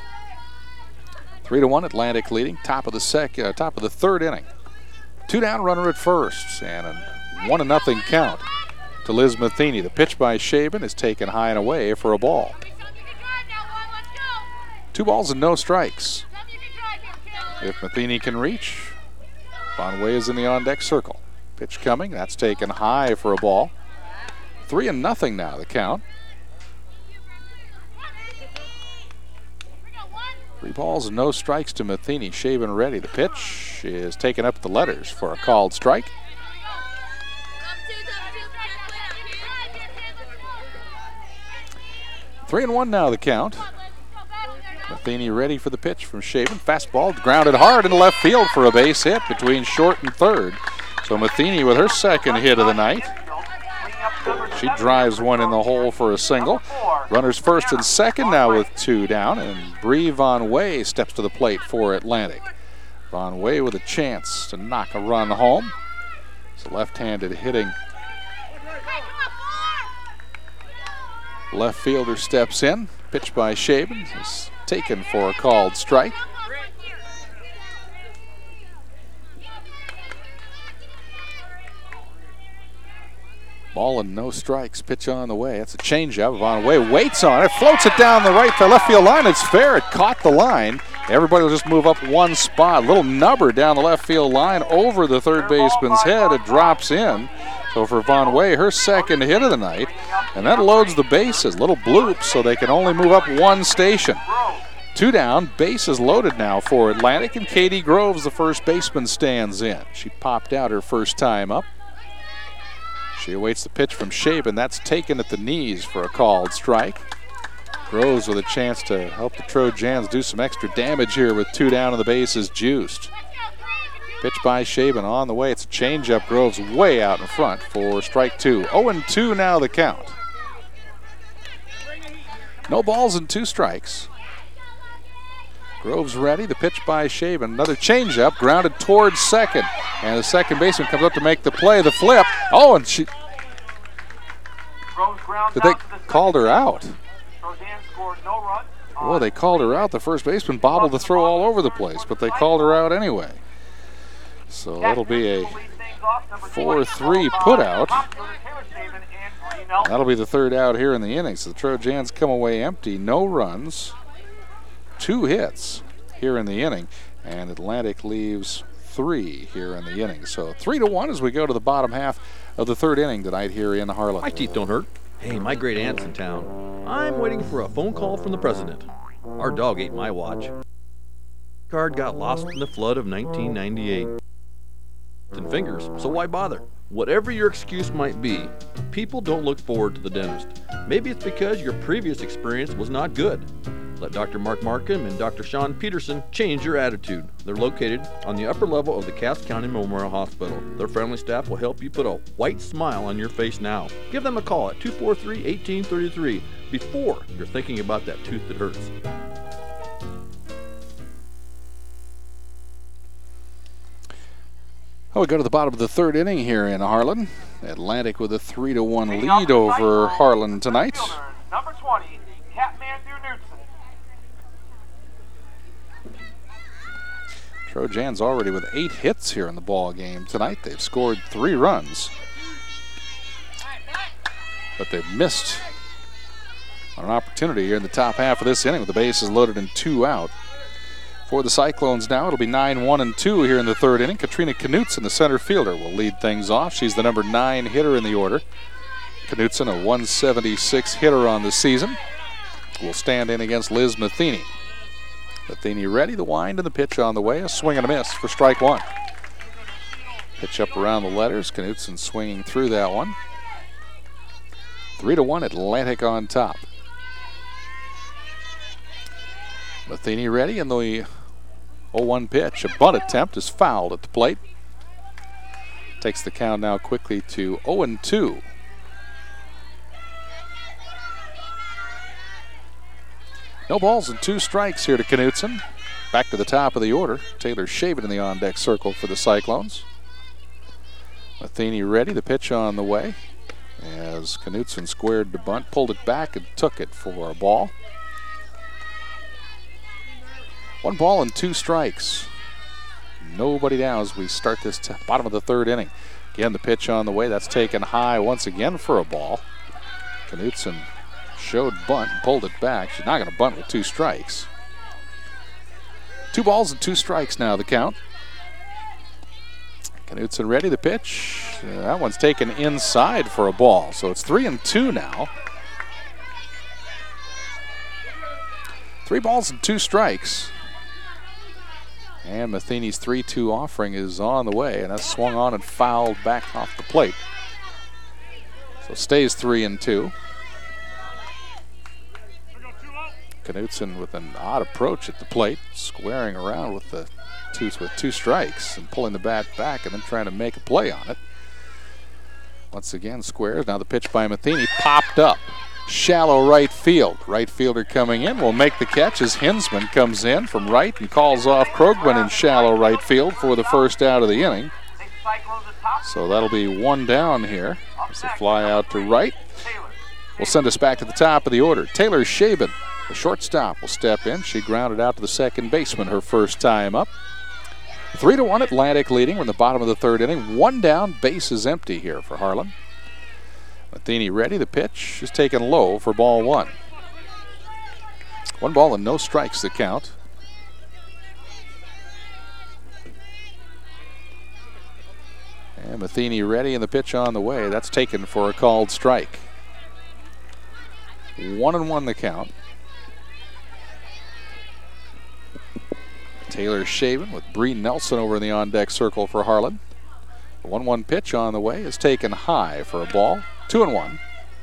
3-1, Atlantic leading, top of the third inning. 2 down, runner at first, and a 1-0 count to Liz Matheny. The pitch by Shaben is taken high and away for a ball. 2 balls and no strikes. If Matheny can reach, Bonway is in the on-deck circle. Pitch coming, that's taken high for a ball. 3-0 now, the count. 3 balls and no strikes to Matheny. Shaben ready. The pitch is taken up the letters for a called strike. Three and 1 now, the count. Matheny ready for the pitch from Shaben. Fastball grounded hard in left field for a base hit between short and third. So Matheny with her second hit of the night. She drives one in the hole for a single. Runners first and second now with 2 down, and Bree Von Way steps to the plate for Atlantic. Von Way with a chance to knock a run home. It's a left-handed hitting left fielder steps in. Pitch by Shaben is taken for a called strike. Ball and no strikes. Pitch on the way. It's a changeup. On the way, waits on it, floats it down the right to left field line. It's fair. It caught the line. Everybody will just move up one spot. Little nubber down the left field line over the third baseman's head. It drops in. So for Von Way, her second hit of the night, and that loads the bases. Little bloop, so they can only move up one station. 2 down, bases loaded now for Atlantic, and Katie Groves, the first baseman, stands in. She popped out her first time up. She awaits the pitch from Shaben. That's taken at the knees for a called strike. Groves with a chance to help the Trojans do some extra damage here with 2 down and the bases juiced. Pitch by Shaben on the way. It's a changeup. Groves way out in front for strike 2. 0-2 now the count. No balls and 2 strikes. Groves ready. The pitch by Shaben. Another changeup grounded towards second. And the second baseman comes up to make the play. The flip. Oh, and she... Did they called her out? Well, they called her out. The first baseman bobbled the throw all over the place, but they called her out anyway. So that'll be a 4-3 putout. That'll be the third out here in the inning. So the Trojans come away empty. No runs. 2 hits here in the inning. And Atlantic leaves 3 here in the inning. So 3-1 as we go to the bottom half of the third inning tonight here in Harlan. My teeth don't hurt. Hey, my great aunt's in town. I'm waiting for a phone call from the president. Our dog ate my watch. Card got lost in the flood of 1998. And fingers, so why bother? Whatever your excuse might be, people don't look forward to the dentist. Maybe it's because your previous experience was not good. Let Dr. Mark Markham and Dr. Sean Peterson change your attitude. They're located on the upper level of the Cass County Memorial Hospital. Their friendly staff will help you put a white smile on your face now. Give them a call at 243-1833 before you're thinking about that tooth that hurts. Oh, we go to the bottom of the third inning here in Harlan. Atlantic with a 3-1 lead over Harlan tonight. Number 20, Catmandu Knudsen. Trojans already with 8 hits here in the ball game tonight. They've scored 3 runs, but they've missed on an opportunity here in the top half of this inning with the bases loaded and 2 out. For the Cyclones now, it'll be 9-1-2 here in the third inning. Katrina Knudsen, the center fielder, will lead things off. She's the number 9 hitter in the order. Knudsen, a 176 hitter on the season, will stand in against Liz Matheny. Matheny ready, the wind and the pitch on the way. A swing and a miss for strike 1. Pitch up around the letters. Knudsen swinging through that one. 3-1, Atlantic on top. Matheny ready, and the 0-1 pitch. A bunt attempt is fouled at the plate. Takes the count now quickly to 0-2. No balls and 2 strikes here to Knudsen. Back to the top of the order. Taylor Shaben in the on-deck circle for the Cyclones. Matheny ready, the pitch on the way. As Knudsen squared the bunt, pulled it back and took it for a ball. 1 ball and 2 strikes. Nobody down as we start this bottom of the third inning. Again, the pitch on the way. That's taken high once again for a ball. Knudsen showed bunt and pulled it back. She's not going to bunt with 2 strikes. 2 balls and 2 strikes now the count. Knudsen ready, the pitch. That one's taken inside for a ball. So it's 3-2 now. 3 balls and 2 strikes. And Matheny's 3-2 offering is on the way, and that's swung on and fouled back off the plate. So stays 3-2. Knudsen with an odd approach at the plate, squaring around with the 2 strikes and pulling the bat back and then trying to make a play on it. Once again squares. Now the pitch by Matheny popped up. Shallow right field. Right fielder coming in will make the catch as Hinsman comes in from right and calls off Krogman in shallow right field for the first out of the inning. Cyclones atop. So that'll be one down here as they fly out to right. Will send us back to the top of the order. Taylor Shaben, the shortstop, will step in. She grounded out to the second baseman her first time up. 3-1 Atlantic leading. We're in the bottom of the third inning. One down, base is empty here for Harlan. Matheny ready. The pitch is taken low for ball one. 1 ball and no strikes the count. And Matheny ready and the pitch on the way. That's taken for a called strike. 1-1 the count. Taylor Shaven with Bree Nelson over in the on-deck circle for Harlan. The 1-1 pitch on the way is taken high for a ball. 2-1.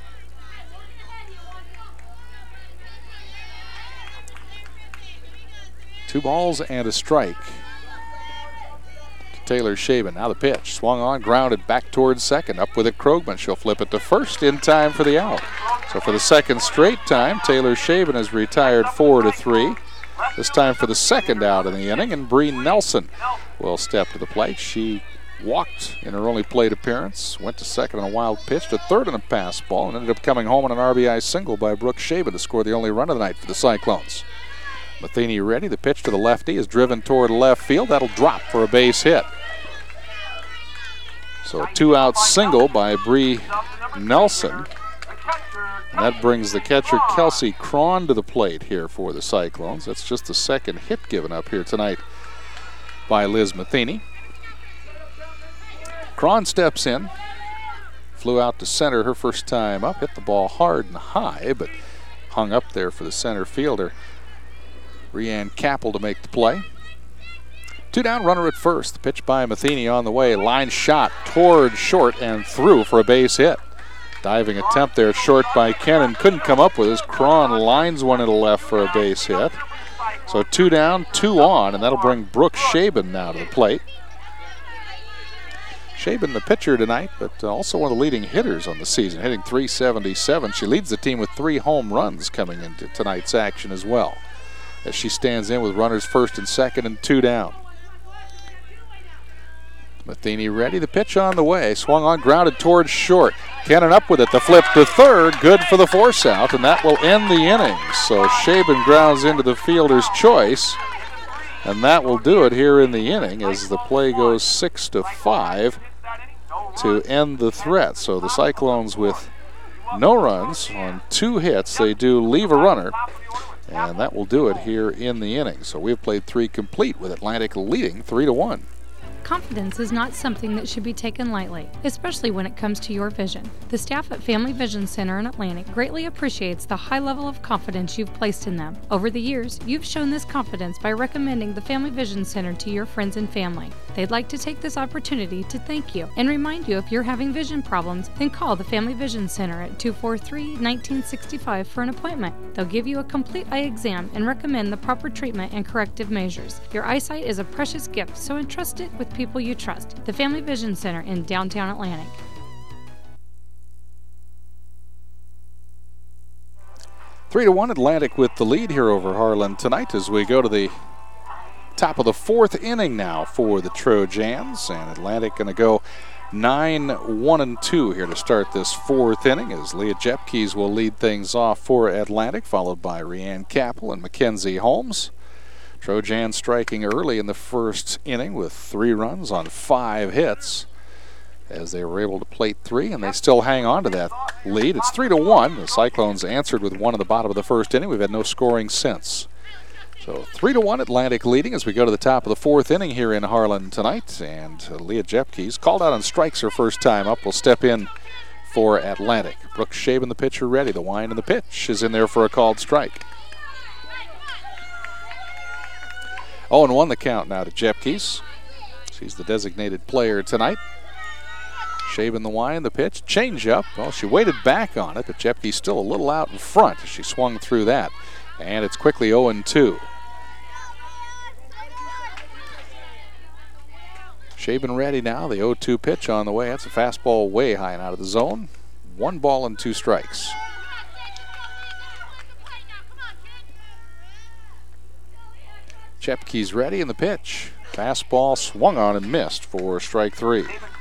Two balls and a strike to Taylor Shaven. Now the pitch. Swung on, grounded back towards second. Up with it, Krogman. She'll flip it to first in time for the out. So for the second straight time, Taylor Shaven has retired 4-3. This time for the second out in the inning, and Bree Nelson will step to the plate. She walked in her only plate appearance, went to second on a wild pitch, to third on a pass ball, and ended up coming home on an RBI single by Brooke Shaven to score the only run of the night for the Cyclones. Matheny ready. The pitch to the lefty is driven toward left field. That'll drop for a base hit. So a two-out single by Bree Nelson. And that brings the catcher Kelsey Cron to the plate here for the Cyclones. That's just the second hit given up here tonight by Liz Matheny. Cron steps in. Flew out to center her first time up. Hit the ball hard and high, but hung up there for the center fielder, Rianne Capel, to make the play. Two down, runner at first. The pitch by Matheny on the way. Line shot toward short and through for a base hit. Diving attempt there short by Kennan. Couldn't come up with this. Cron lines one into left for a base hit. So 2 down, 2 on, and that'll bring Brooke Shaben now to the plate. Shaben, the pitcher tonight, but also one of the leading hitters on the season, hitting .377. She leads the team with 3 home runs coming into tonight's action as well, as she stands in with runners first and second and 2 down. Matheny ready. The pitch on the way. Swung on, grounded towards short. Kennan up with it. The flip to third. Good for the force out, and that will end the inning. So Shaben grounds into the fielder's choice, and that will do it here in the inning as the play goes 6-5 to end the threat. So the Cyclones with no runs on 2 hits. They do leave a runner, and that will do it here in the inning. So we've played 3 complete with Atlantic leading 3-1. Confidence is not something that should be taken lightly, especially when it comes to your vision. The staff at Family Vision Center in Atlantic greatly appreciates the high level of confidence you've placed in them. Over the years, you've shown this confidence by recommending the Family Vision Center to your friends and family. They'd like to take this opportunity to thank you and remind you if you're having vision problems, then call the Family Vision Center at 243-1965 for an appointment. They'll give you a complete eye exam and recommend the proper treatment and corrective measures. Your eyesight is a precious gift, so entrust it with people you trust. The Family Vision Center in downtown Atlantic. Three to one Atlantic with the lead here over Harlan tonight as we go to the top of the 4th inning now for the Trojans, and Atlantic going to go 9-1-2 here to start this 4th inning as Leah Jepkes will lead things off for Atlantic, followed by Rianne Capel and Mackenzie Holmes. Trojans striking early in the 1st inning with 3 runs on 5 hits as they were able to plate 3, and they still hang on to that lead. It's 3-1. The Cyclones answered with 1 at the bottom of the 1st inning. We've had no scoring since. So 3-1 Atlantic leading as we go to the top of the 4th inning here in Harlan tonight, and Leah Jepkes, called out on strikes her first time up, will step in for Atlantic. Brooke Shaben, the pitcher, ready. The wind and the pitch is in there for a called strike. 0-1 the count now to Jepkes. She's the designated player tonight. Shaben the wind, the pitch, change up. Well, she waited back on it, but Jepkes still a little out in front as she swung through that. And it's quickly 0-2. Shaben ready now. The 0-2 pitch on the way. That's a fastball way high and out of the zone. 1 ball and 2 strikes. Chepke's ready in the pitch. Fastball swung on and missed for strike 3.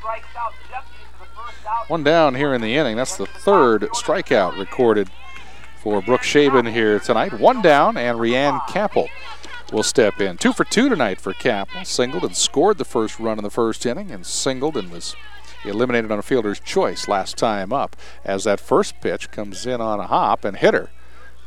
One down here in the inning. That's the third strikeout recorded for Brooke Shaben here tonight. One down, and Rianne Capel will step in. 2 for 2 tonight for Capel. Singled and scored the first run in the first inning, and singled and was eliminated on a fielder's choice last time up as that first pitch comes in on a hop and hit her.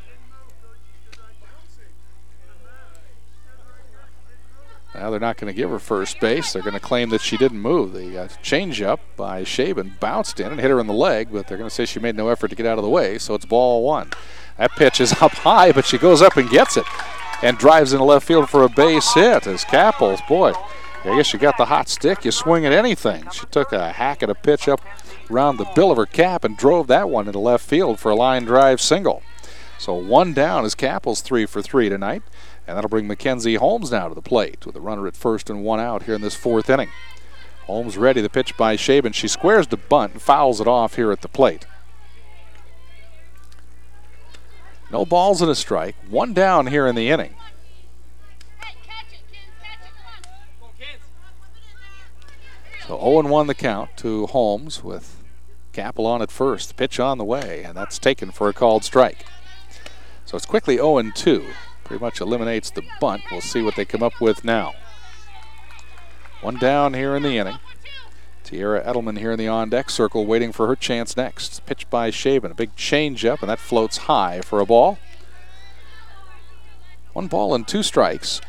Now they're not going to give her first base. They're going to claim that she didn't move. The changeup by Shaben bounced in and hit her in the leg, but they're going to say she made no effort to get out of the way, so it's ball 1. That pitch is up high, but she goes up and gets it and drives into left field for a base hit as Capels, boy, I guess you got the hot stick, you swing at anything. She took a hack at a pitch up around the bill of her cap and drove that one into left field for a line drive single. So one down as Capels 3 for 3 tonight. And that'll bring Mackenzie Holmes now to the plate with a runner at first and one out here in this fourth inning. Holmes ready, the pitch by Shaben. She squares the bunt and fouls it off here at the plate. No balls and a strike. One down here in the inning. So 0-1 the count to Holmes with Capel on at first. The pitch on the way, and that's taken for a called strike. So it's quickly 0-2. Pretty much eliminates the bunt. We'll see what they come up with now. One down here in the inning. Tiara Edelman here in the on-deck circle waiting for her chance next. Pitch by Shaben. A big change-up, and that floats high for a ball. 1 ball and 2 strikes.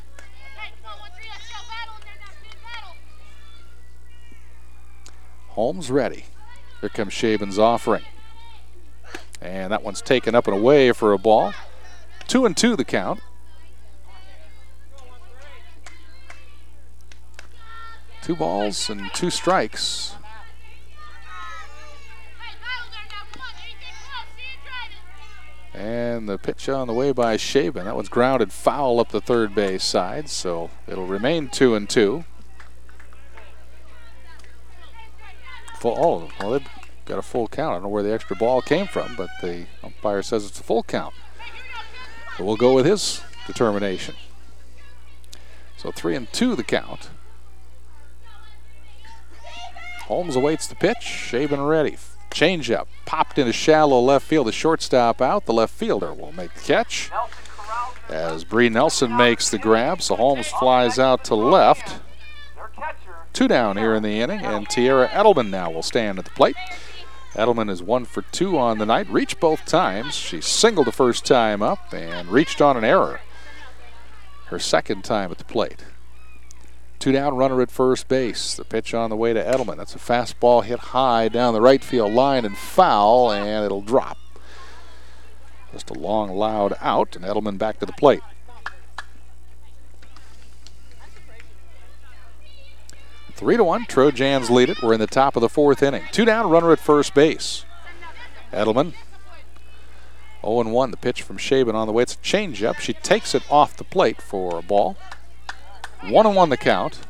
Holmes ready. Here comes Shaben's offering. And that one's taken up and away for a ball. 2-2 the count. 2 balls and 2 strikes. And the pitch on the way by Shaben. That one's grounded foul up the third base side, so it'll remain 2-2. Well, they've got a full count. I don't know where the extra ball came from, but the umpire says it's a full count. So we'll go with his determination. So 3-2 the count. Holmes awaits the pitch. Shaben ready. Change-up. Popped into shallow left field. The shortstop out. The left fielder will make the catch as Bree Nelson makes the grab. So Holmes flies out to left. 2 down here in the inning, and Tiara Edelman now will stand at the plate. Edelman is 1 for 2 on the night. Reached both times. She singled the first time up and reached on an error her second time at the plate. 2 down, runner at first base. The pitch on the way to Edelman. That's a fastball hit high down the right field line and foul, and it'll drop. Just a long, loud out, and Edelman back to the plate. Three to 1, Trojans lead it. We're in the top of the fourth inning. 2 down, runner at first base. Edelman, 0-1, the pitch from Shaben on the way. It's a changeup. She takes it off the plate for a ball. 1-1 the count.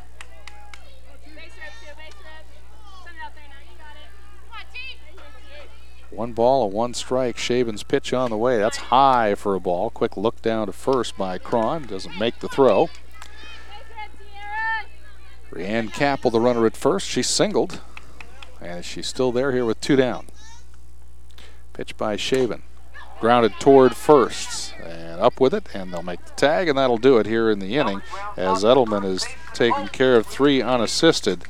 One ball and 1 strike. Shaben's pitch on the way. That's high for a ball. Quick look down to first by Cron. Doesn't make the throw. Rianne Capel, the runner at first. She singled. And she's still there here with 2 down. Pitch by Shaben. Grounded toward first. And up with it. And they'll make the tag. And that'll do it here in the inning as Edelman is taking care of 3 unassisted.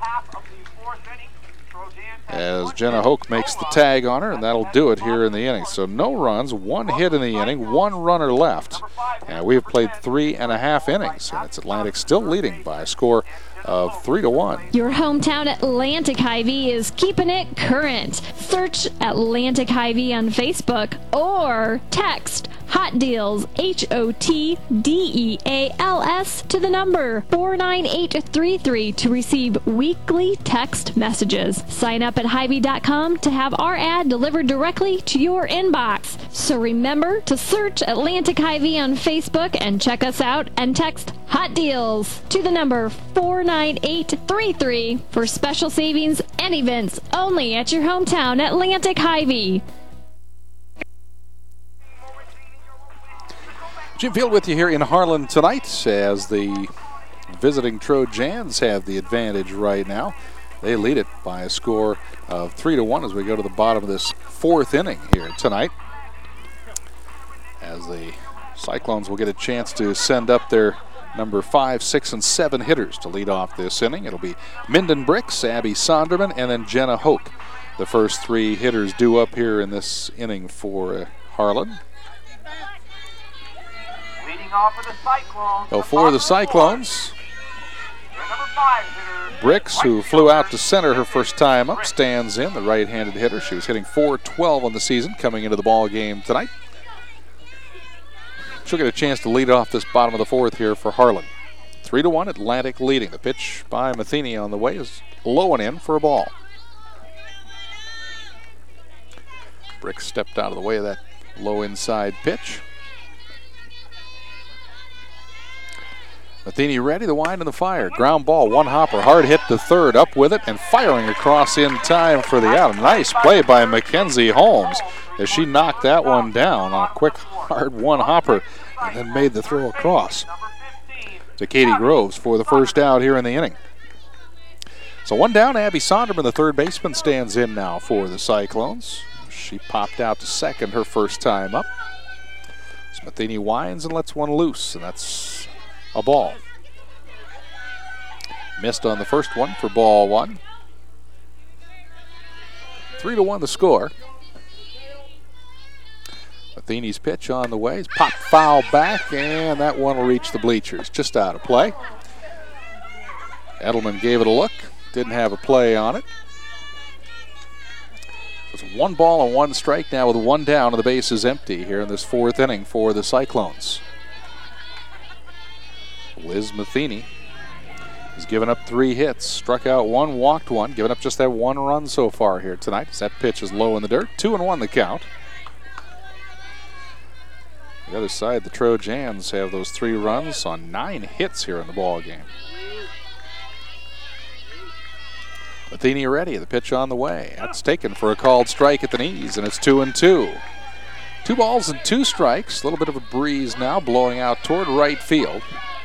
As Jenna Hoke makes the tag on her, and that'll do it here in the inning. So no runs, 1 hit in the inning, 1 runner left. And we have played 3.5 innings, and it's Atlantic still leading by a score of 3-1. Your hometown Atlantic Hy-Vee is keeping it current. Search Atlantic Hy-Vee on Facebook or text Hot Deals, HOTDEALS, to the number 49833 to receive weekly text messages. Sign up at Hy-Vee.com to have our ad delivered directly to your inbox. So remember to search Atlantic Hy-Vee on Facebook and check us out and text Hot Deals to the number 49833 for special savings and events only at your hometown Atlantic Hy-Vee. Jim Field with you here in Harlan tonight as the visiting Trojans have the advantage right now. They lead it by a score of 3-1 as we go to the bottom of this fourth inning here tonight. As the Cyclones will get a chance to send up their number 5, 6, and 7 hitters to lead off this inning. It'll be Minden Bricks, Abby Sonderman, and then Jenna Hoke. The first 3 hitters due up here in this inning for Harlan. Leading off for the Cyclones. So for the Cyclones, Number 5 hitter, Bricks, who flew out to center her first time up, stands in, the right-handed hitter. She was hitting .412 on the season coming into the ball game tonight. She'll get a chance to lead off this bottom of the fourth here for Harlan. 3-1, Atlantic leading. The pitch by Matheny on the way is low and in for a ball. Bricks stepped out of the way of that low inside pitch. Matheny ready, the wind and the fire. Ground ball, one hopper, hard hit to third, up with it and firing across in time for the out. A nice play by Mackenzie Holmes as she knocked that one down on a quick, hard one hopper and then made the throw across to Katie Groves for the first out here in the inning. So one down, Abby Sonderman, the third baseman, stands in now for the Cyclones. She popped out to second her first time up. So Matheny winds and lets one loose, and that's a ball. Missed on the first one for ball one. 3-1 the score. Matheny's pitch on the way. Pop foul back, and that one will reach the bleachers. Just out of play. Edelman gave it a look. Didn't have a play on it. It's 1 ball and 1 strike now with 1 down, and the base is empty here in this fourth inning for the Cyclones. Liz Matheny has given up 3 hits, struck out 1, walked 1, given up just that 1 run so far here tonight. As that pitch is low in the dirt. 2-1 the count. The other side, the Trojans have those 3 runs on 9 hits here in the ball game. Matheny ready, the pitch on the way. That's taken for a called strike at the knees, and it's 2-2. 2 balls and 2 strikes. A little bit of a breeze now blowing out toward right field.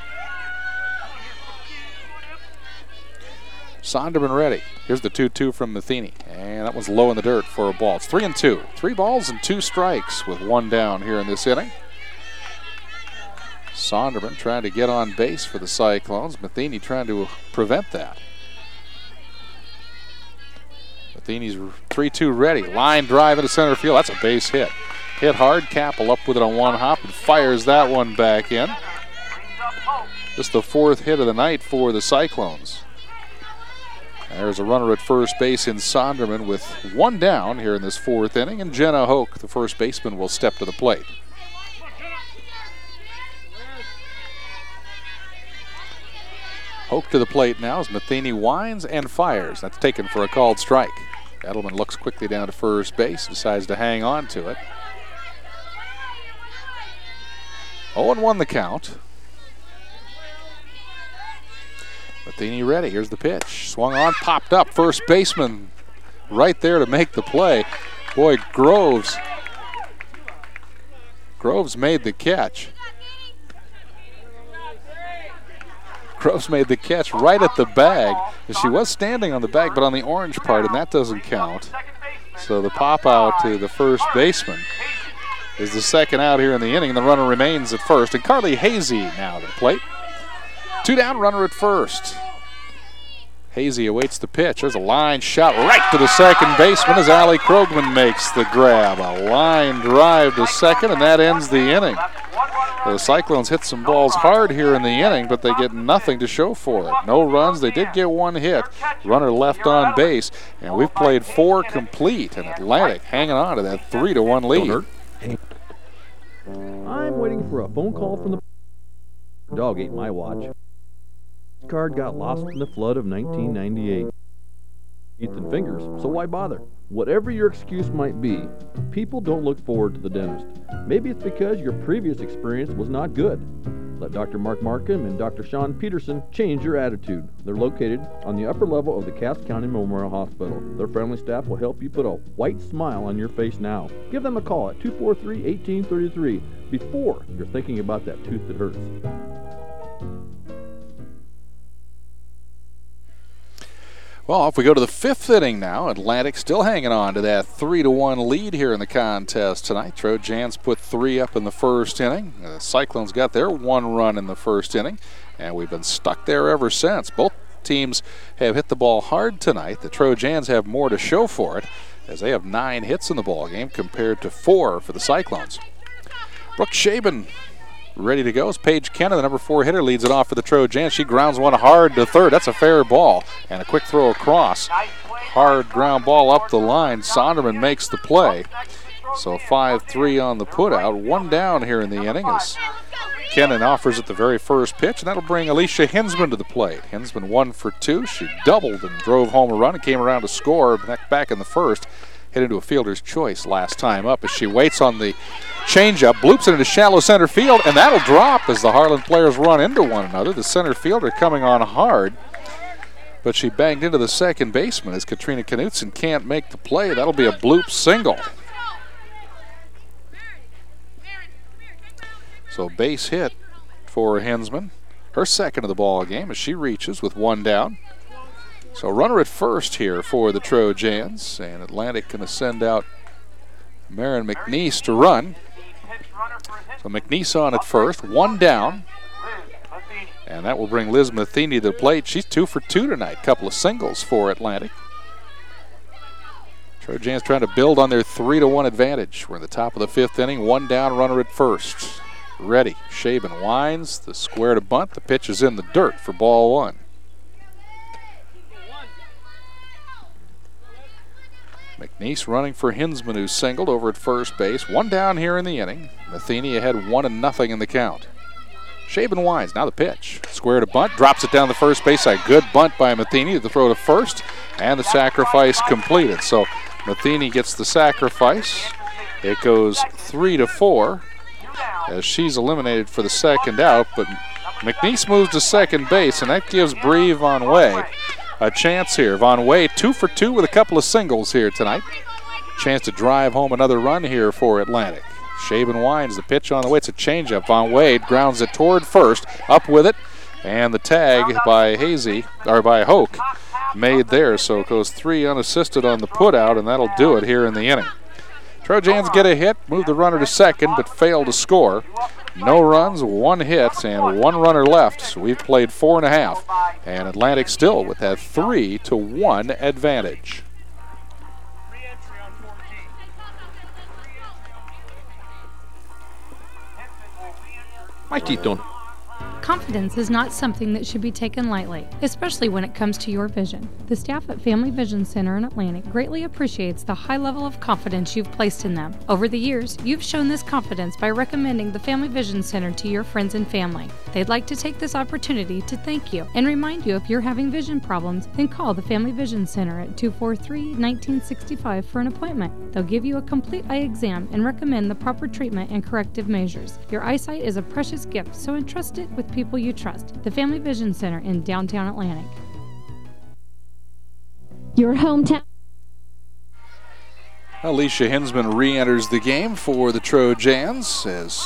Sonderman ready. Here's the 2-2 from Matheny, and that one's low in the dirt for a ball. It's 3-2. 3 balls and 2 strikes with 1 down here in this inning. Sonderman trying to get on base for the Cyclones. Matheny trying to prevent that. Matheny's 3-2 ready. Line drive into center field. That's a base hit. Hit hard. Capel up with it on 1 hop and fires that one back in. Just the 4th hit of the night for the Cyclones. There's a runner at first base in Sonderman with 1 down here in this 4th inning, and Jenna Hoke, the first baseman, will step to the plate. Hoke to the plate now as Matheny winds and fires. That's taken for a called strike. Edelman looks quickly down to first base, decides to hang on to it. 0-1 the count. Matheny ready. Here's the pitch. Swung on, popped up. First baseman right there to make the play. Boy, Groves made the catch. Groves made the catch right at the bag. She was standing on the bag, but on the orange part, and that doesn't count. So the pop out to the first baseman is the second out here in the inning. The runner remains at first, and Carly Hazy now to the plate. 2 down, runner at first. Hazy awaits the pitch. There's a line shot right to the second baseman as Allie Krogman makes the grab. A line drive to second, and that ends the inning. The Cyclones hit some balls hard here in the inning, but they get nothing to show for it. No runs. They did get 1 hit. Runner left on base, and we've played 4 complete, and Atlantic hanging on to that 3-1 lead. I'm waiting for a phone call from the dog ate my watch. Card got lost in the flood of 1998. Ethan Fingers, so why bother? Whatever your excuse might be, people don't look forward to the dentist. Maybe it's because your previous experience was not good. Let Dr. Mark Markham and Dr. Sean Peterson change your attitude. They're located on the upper level of the Cass County Memorial Hospital. Their friendly staff will help you put a white smile on your face now. Give them a call at 243-1833 before you're thinking about that tooth that hurts. Well, off we go to the fifth inning now. Atlantic still hanging on to that 3-1 lead here in the contest tonight. Trojans put 3 up in the first inning. The Cyclones got their 1 run in the first inning, and we've been stuck there ever since. Both teams have hit the ball hard tonight. The Trojans have more to show for it, as they have 9 hits in the ball game compared to 4 for the Cyclones. Brooke Shaben ready to go as Paige Kenna, the number 4 hitter, leads it off for the Trojans. She grounds one hard to third. That's a fair ball. And a quick throw across. Hard ground ball up the line. Sonderman makes the play. So 5-3 on the putout. 1 down here in the inning as Kennan offers at the very first pitch, and that'll bring Alicia Hinsman to the plate. Hinsman 1 for 2. She doubled and drove home a run and came around to score back in the first. Hit into a fielder's choice last time up as she waits on the changeup, bloops it into shallow center field, and that'll drop as the Harlan players run into one another. The center fielder coming on hard, but she banged into the second baseman as Katrina Knutson can't make the play. That'll be a bloop single. So base hit for Hinsman, her second of the ball game as she reaches with 1 down. So runner at first here for the Trojans, and Atlantic going to send out Marin McNeese to run. So McNeese on at first, 1 down. And that will bring Liz Matheny to the plate. She's 2 for 2 tonight, couple of singles for Atlantic. Trojans trying to build on their 3-1 advantage. We're in the top of the 5th inning, 1 down, runner at first. Ready, Shaben winds, the square to bunt, the pitch is in the dirt for ball 1. McNeese running for Hinsman, who singled over at first base. 1 down here in the inning. Matheny ahead 1-0 in the count. Shaben winds, now the pitch. Square to bunt, drops it down the first base side. Good bunt by Matheny, the throw to first, and the sacrifice completed. So Matheny gets the sacrifice. It goes 3-4 as she's eliminated for the second out, but McNeese moves to second base, and that gives Bree Von Way a chance here. Von Way 2 for 2 with a couple of singles here tonight. Chance to drive home another run here for Atlantic. Shaben winds, the pitch on the way. It's a changeup. Von Wade grounds it toward first, up with it, and the tag by Hoke made there. So it goes 3 unassisted on the putout, and that'll do it here in the inning. Trojans get a hit, move the runner to second, but fail to score. No runs, 1 hit, and 1 runner left. So we've played 4.5, and Atlantic still with that 3-1 advantage. My teeth don't. Confidence is not something that should be taken lightly, especially when it comes to your vision. The staff at Family Vision Center in Atlantic greatly appreciates the high level of confidence you've placed in them. Over the years, you've shown this confidence by recommending the Family Vision Center to your friends and family. They'd like to take this opportunity to thank you and remind you if you're having vision problems, then call the Family Vision Center at 243-1965 for an appointment. They'll give you a complete eye exam and recommend the proper treatment and corrective measures. Your eyesight is a precious gift, so entrust it with people you trust. The Family Vision Center in downtown Atlantic. Your hometown. Alicia Hinsman re-enters the game for the Trojans as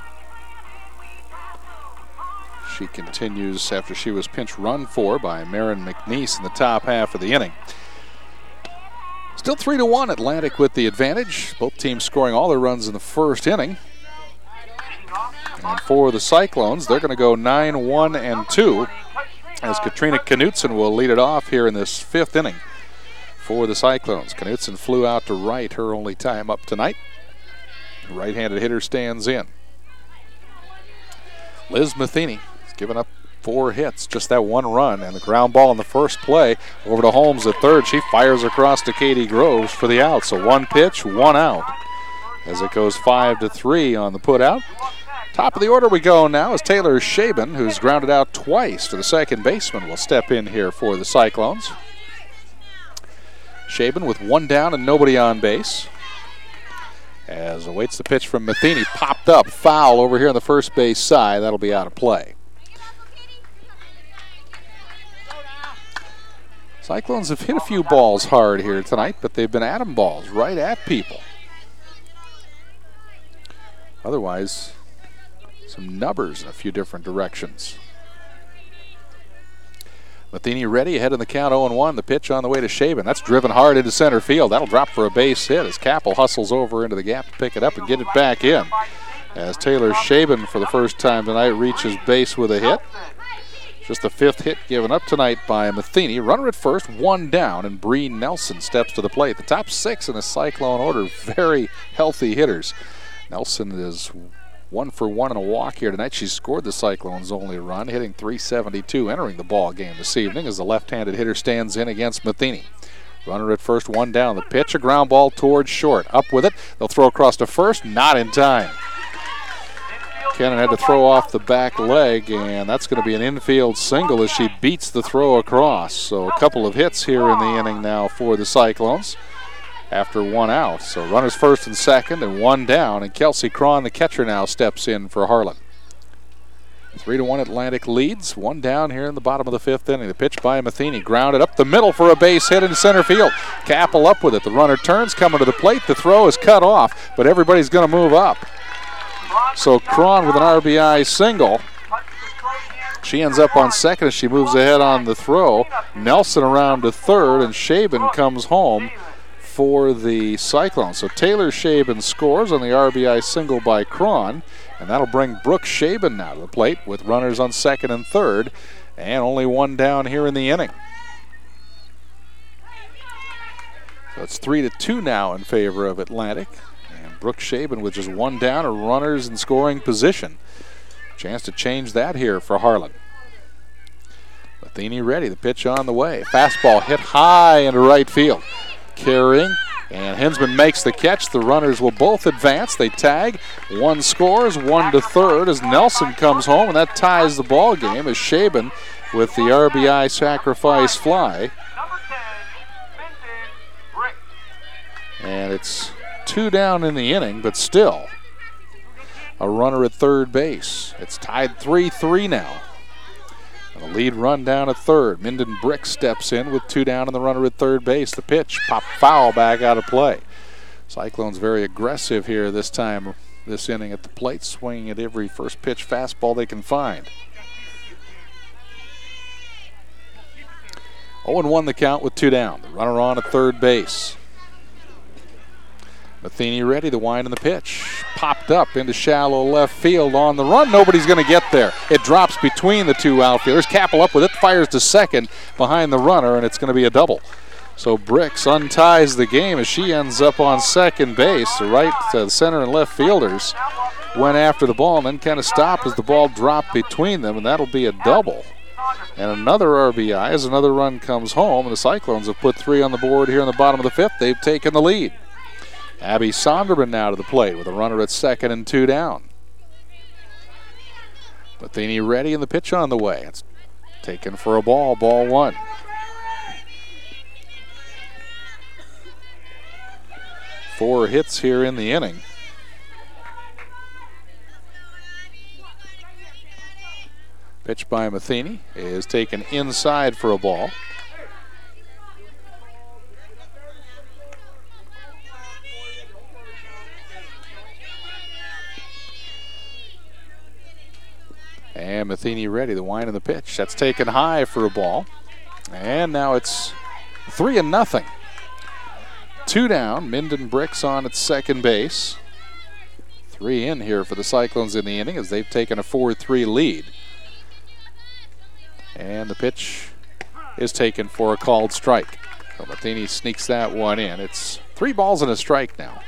she continues after she was pinch run for by Marin McNeese in the top half of the inning. Still 3-1, Atlantic with the advantage. Both teams scoring all their runs in the first inning. And for the Cyclones, they're going to go 9-1-2 as Katrina Knutson will lead it off here in this 5th inning for the Cyclones. Knutson flew out to right, her only time up tonight. The right-handed hitter stands in. Liz Matheny has given up 4 hits, just that 1 run, and the ground ball in the first play over to Holmes at third. She fires across to Katie Groves for the out. So 1 pitch, 1 out as it goes 5-3 on the putout. Top of the order we go now is Taylor Shaben, who's grounded out twice to the second baseman, will step in here for the Cyclones. Shaben with one down and nobody on base. As awaits the pitch from Matheny. Popped up, foul over here on the first base side. That'll be out of play. Cyclones have hit a few balls hard here tonight, but they've been atom balls right at people. Otherwise, some nubbers in a few different directions. Matheny ready, ahead in the count 0-1. The pitch on the way to Shaben. That's driven hard into center field. That'll drop for a base hit as Capel hustles over into the gap to pick it up and get it back in. As Taylor Shaben, for the first time tonight, reaches base with a hit. Just the fifth hit given up tonight by Matheny. Runner at first, one down, and Bree Nelson steps to the plate. The top six in the Cyclone order, very healthy hitters. Nelson is 1 for 1 in a walk here tonight. She scored the Cyclones' only run, hitting .372, entering the ball game this evening as the left-handed hitter stands in against Matheny. Runner at first, one down. The pitch, a ground ball towards short. Up with it. They'll throw across to first, not in time. Cannon had to throw off the back leg, and that's going to be an infield single as she beats the throw across. So a couple of hits here in the inning now for the Cyclones after one out. So runners first and second and one down, and Kelsey Cron, the catcher, now steps in for Harlan. 3-1 Atlantic leads. One down here in the bottom of the fifth inning. The pitch by Matheny, grounded up the middle for a base hit into center field. Capel up with it. The runner turns, coming to the plate. The throw is cut off, but everybody's going to move up. So Cron with an RBI single. She ends up on second as she moves ahead on the throw. Nelson around to third, and Shaben comes home for the Cyclones. So Taylor Shaben scores on the RBI single by Cron, and that'll bring Brooke Shaben now to the plate with runners on second and third, and only one down here in the inning. So it's 3-2 now in favor of Atlantic. Brooke Shaben with just one down, or runners in scoring position. Chance to change that here for Harlan. Matheny ready, the pitch on the way. Fastball hit high into right field. Carrying, and Hinsman makes the catch. The runners will both advance. They tag. One scores, one to third as Nelson comes home, and that ties the ball game as Shaben with the RBI sacrifice fly. And it's 2 down in the inning, but still a runner at third base. It's tied 3-3 now. And the lead run down at third. Minden Brick steps in with 2 down and the runner at third base. The pitch, pop foul, back out of play. Cyclones very aggressive here this time, this inning at the plate, swinging at every first pitch fastball they can find. 0-1 the count with 2 down. The runner on at third base. Matheny ready, the wind and the pitch. Popped up into shallow left field on the run. Nobody's going to get there. It drops between the two outfielders. Capel up with it, fires to second behind the runner, and it's going to be a double. So Bricks unties the game as she ends up on second base. The right, center, and left fielders went after the ball and then kind of stopped as the ball dropped between them, and that'll be a double. And another RBI as another run comes home, and the Cyclones have put 3 on the board here in the bottom of the fifth. They've taken the lead. Abby Sonderman now to the plate with a runner at second and 2 down. Matheny ready and the pitch on the way. It's taken for a ball, ball 1. Four hits here in the inning. Pitch by Matheny is taken inside for a ball. And Matheny ready, the wind and the pitch. That's taken high for a ball. And now it's 3-0. 2 down. Minden Bricks on at second base. 3 in here for the Cyclones in the inning as they've taken a 4-3 lead. And the pitch is taken for a called strike. So Matheny sneaks that one in. It's 3 balls and a strike now.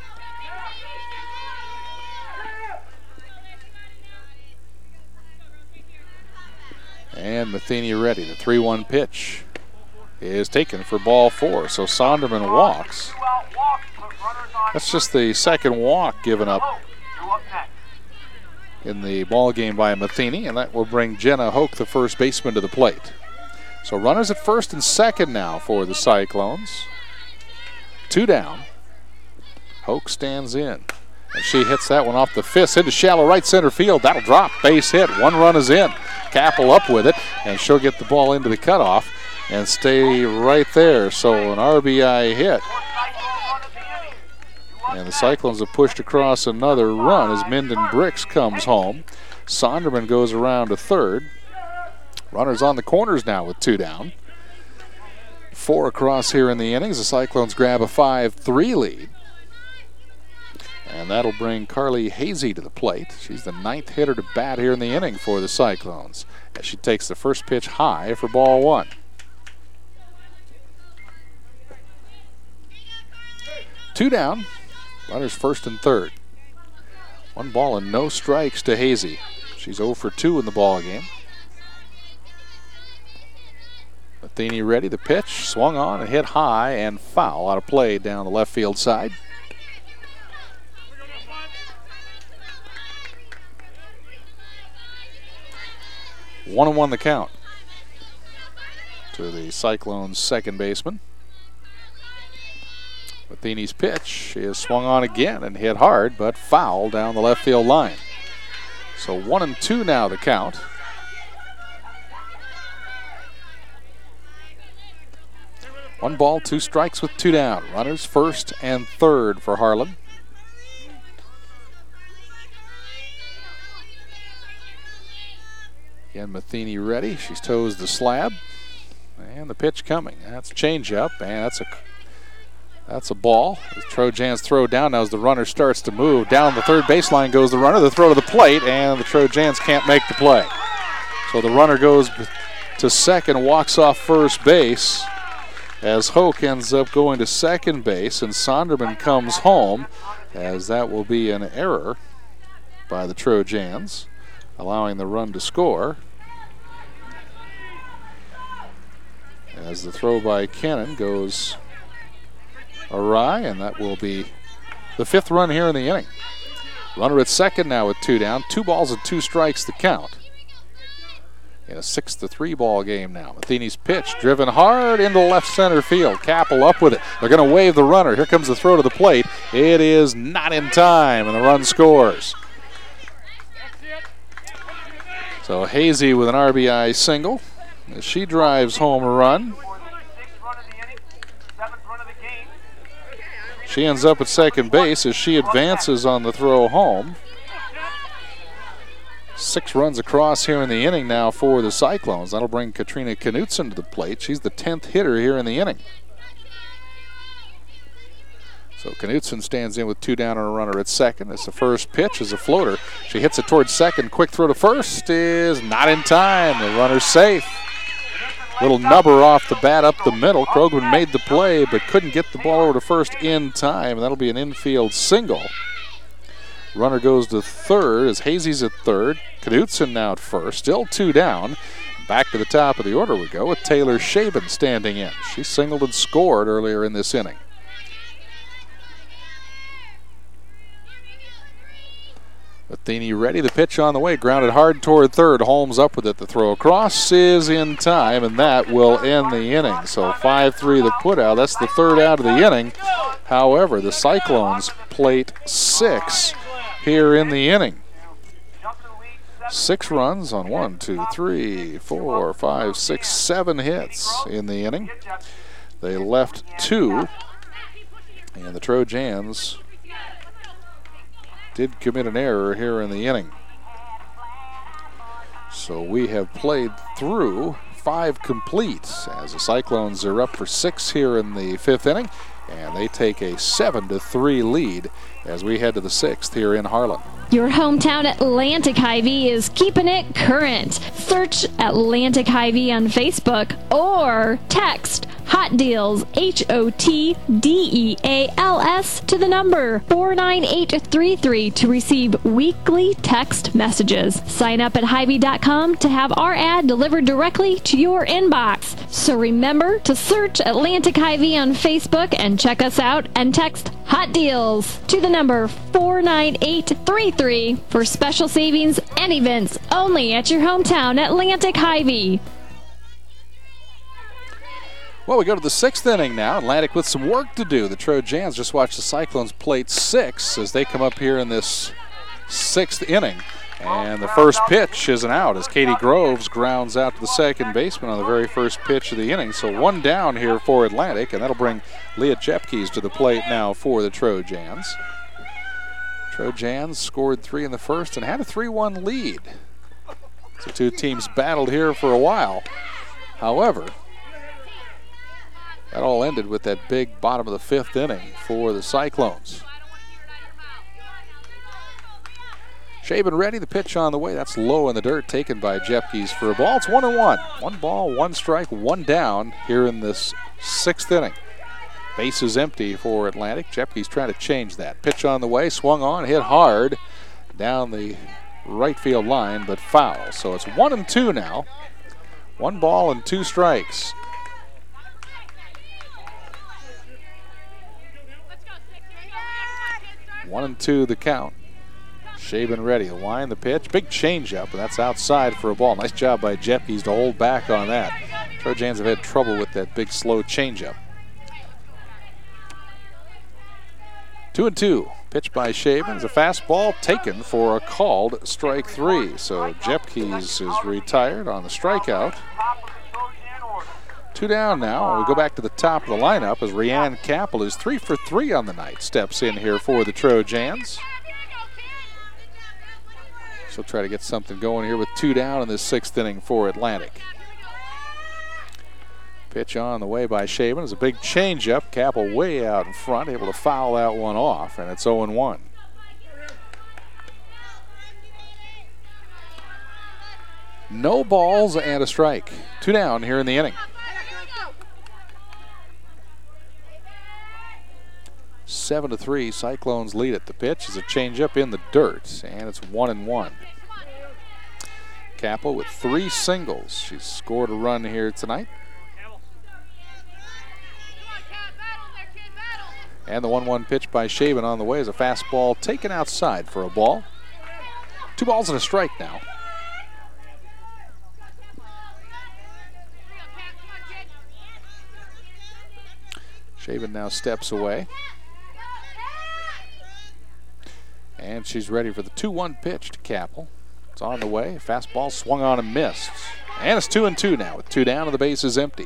And Matheny ready. The 3-1 pitch is taken for ball 4. So Sonderman walks. That's just the second walk given up in the ball game by Matheny, and that will bring Jenna Hoke, the first baseman, to the plate. So runners at first and second now for the Cyclones. 2 down. Hoke stands in. And she hits that one off the fist into shallow right center field. That'll drop. Base hit. 1 run is in. Capel up with it, and she'll get the ball into the cutoff and stay right there. So an RBI hit. And the Cyclones have pushed across another run as Minden Bricks comes home. Sonderman goes around to third. Runners on the corners now with 2 down. 4 across here in the innings. The Cyclones grab a 5-3 lead. And that'll bring Carly Hazy to the plate. She's the 9th hitter to bat here in the inning for the Cyclones, as she takes the first pitch high for ball 1. Two down. Runners first and third. 1 ball and no strikes to Hazy. She's 0 for 2 in the ball game. Matheny ready. The pitch swung on and hit high and foul out of play down the left field side. 1-1 the count to the Cyclones' second baseman. Matheny's pitch is swung on again and hit hard, but foul down the left field line. So 1-2 now the count. One ball, 2 strikes with 2 down. Runners first and third for Harlan. Again, Matheny ready. She's toes the slab. And the pitch coming. That's a changeup, and that's a ball. The Trojans throw down now as the runner starts to move. Down the third baseline goes the runner. The throw to the plate, and the Trojans can't make the play. So the runner goes to second, walks off first base, as Hoke ends up going to second base, and Sonderman comes home, as that will be an error by the Trojans, allowing the run to score. As the throw by Kennan goes awry, and that will be the 5th run here in the inning. Runner at second now with 2 down. 2 balls and 2 strikes the count. In a 6-3 ball game now. Matheny's pitch driven hard into left center field. Capel up with it. They're going to wave the runner. Here comes the throw to the plate. It is not in time, and the run scores. So Hazy with an RBI single as she drives home a run. She ends up at second base as she advances on the throw home. 6 runs across here in the inning now for the Cyclones. That'll bring Katrina Knutson to the plate. She's the 10th hitter here in the inning. So Knutson stands in with 2 down and a runner at second. It's the first pitch is a floater. She hits it towards second. Quick throw to first is not in time. The runner's safe. Little nubber off the bat up the middle. Krogman made the play but couldn't get the ball over to first in time. That'll be an infield single. Runner goes to third as Hazy's at third. Knutson now at first. Still 2 down. Back to the top of the order we go with Taylor Shaben standing in. She singled and scored earlier in this inning. Matheny ready. The pitch on the way. Grounded hard toward third. Holmes up with it. The throw across is in time, and that will end the inning. So 5-3 the put out. That's the 3rd out of the inning. However, the Cyclones plate 6 here in the inning. 6 runs on 1, 2, 3, 4, 5, 6, 7 hits in the inning. They left 2, and the Trojans did commit an error here in the inning. So we have played through 5 complete as the Cyclones are up for 6 here in the 5th inning, and they take a 7-3 lead as we head to the 6th here in Harlan. Your hometown Atlantic Hy-Vee is keeping it current. Search Atlantic Hy-Vee on Facebook or text HOT DEALS, HOTDEALS, to the number 49833 to receive weekly text messages. Sign up at Hy-Vee.com to have our ad delivered directly to your inbox. So remember to search Atlantic Hy-Vee on Facebook and check us out and text HOT DEALS to the number 49833 for special savings and events only at your hometown Atlantic Hy-Vee. Well, we go to the 6th inning now. Atlantic with some work to do. The Trojans just watched the Cyclones plate 6 as they come up here in this 6th inning. And the first pitch is an out as Katie Groves grounds out to the second baseman on the very first pitch of the inning. So one down here for Atlantic, and that'll bring Leah Jepkes to the plate now for the Trojans. Trojans scored 3 in the first and had a 3-1 lead. So two teams battled here for a while. However, that all ended with that big bottom of the 5th inning for the Cyclones. Shaven ready, the pitch on the way. That's low in the dirt, taken by Jepkes for a ball. It's 1-1. 1 ball, 1 strike, 1 down here in this 6th inning. Base is empty for Atlantic. Jepkes trying to change that. Pitch on the way, swung on, hit hard down the right field line, but foul. So it's 1-2 now. 1 ball and 2 strikes. 1-2 the count. Shaven ready, the line, the pitch, big changeup, and that's outside for a ball. Nice job by Jepkes to hold back on that. Trojans have had trouble with that big slow changeup. 2-2, pitch by Shaven is a fastball taken for a called strike 3. So Jepkes is retired on the strikeout. 2 down now. We go back to the top of the lineup as Rianne Capel, who's 3 for 3 on the night, steps in here for the Trojans. She'll try to get something going here with 2 down in this 6th inning for Atlantic. Pitch on the way by Shaven is a big changeup. Capel way out in front, able to foul that one off, and it's 0-1. No balls and a strike. 2 down here in the inning. 7-3, Cyclones lead it. The pitch is a changeup in the dirt, and it's 1-1. Capel with 3 singles. She's scored a run here tonight. And the 1-1 pitch by Shaven on the way is a fastball taken outside for a ball. 2 balls and a strike now. Shaven now steps away. And she's ready for the 2-1 pitch to Capel. It's on the way. Fastball swung on and missed. And it's 2-2 now with 2 down and the base is empty.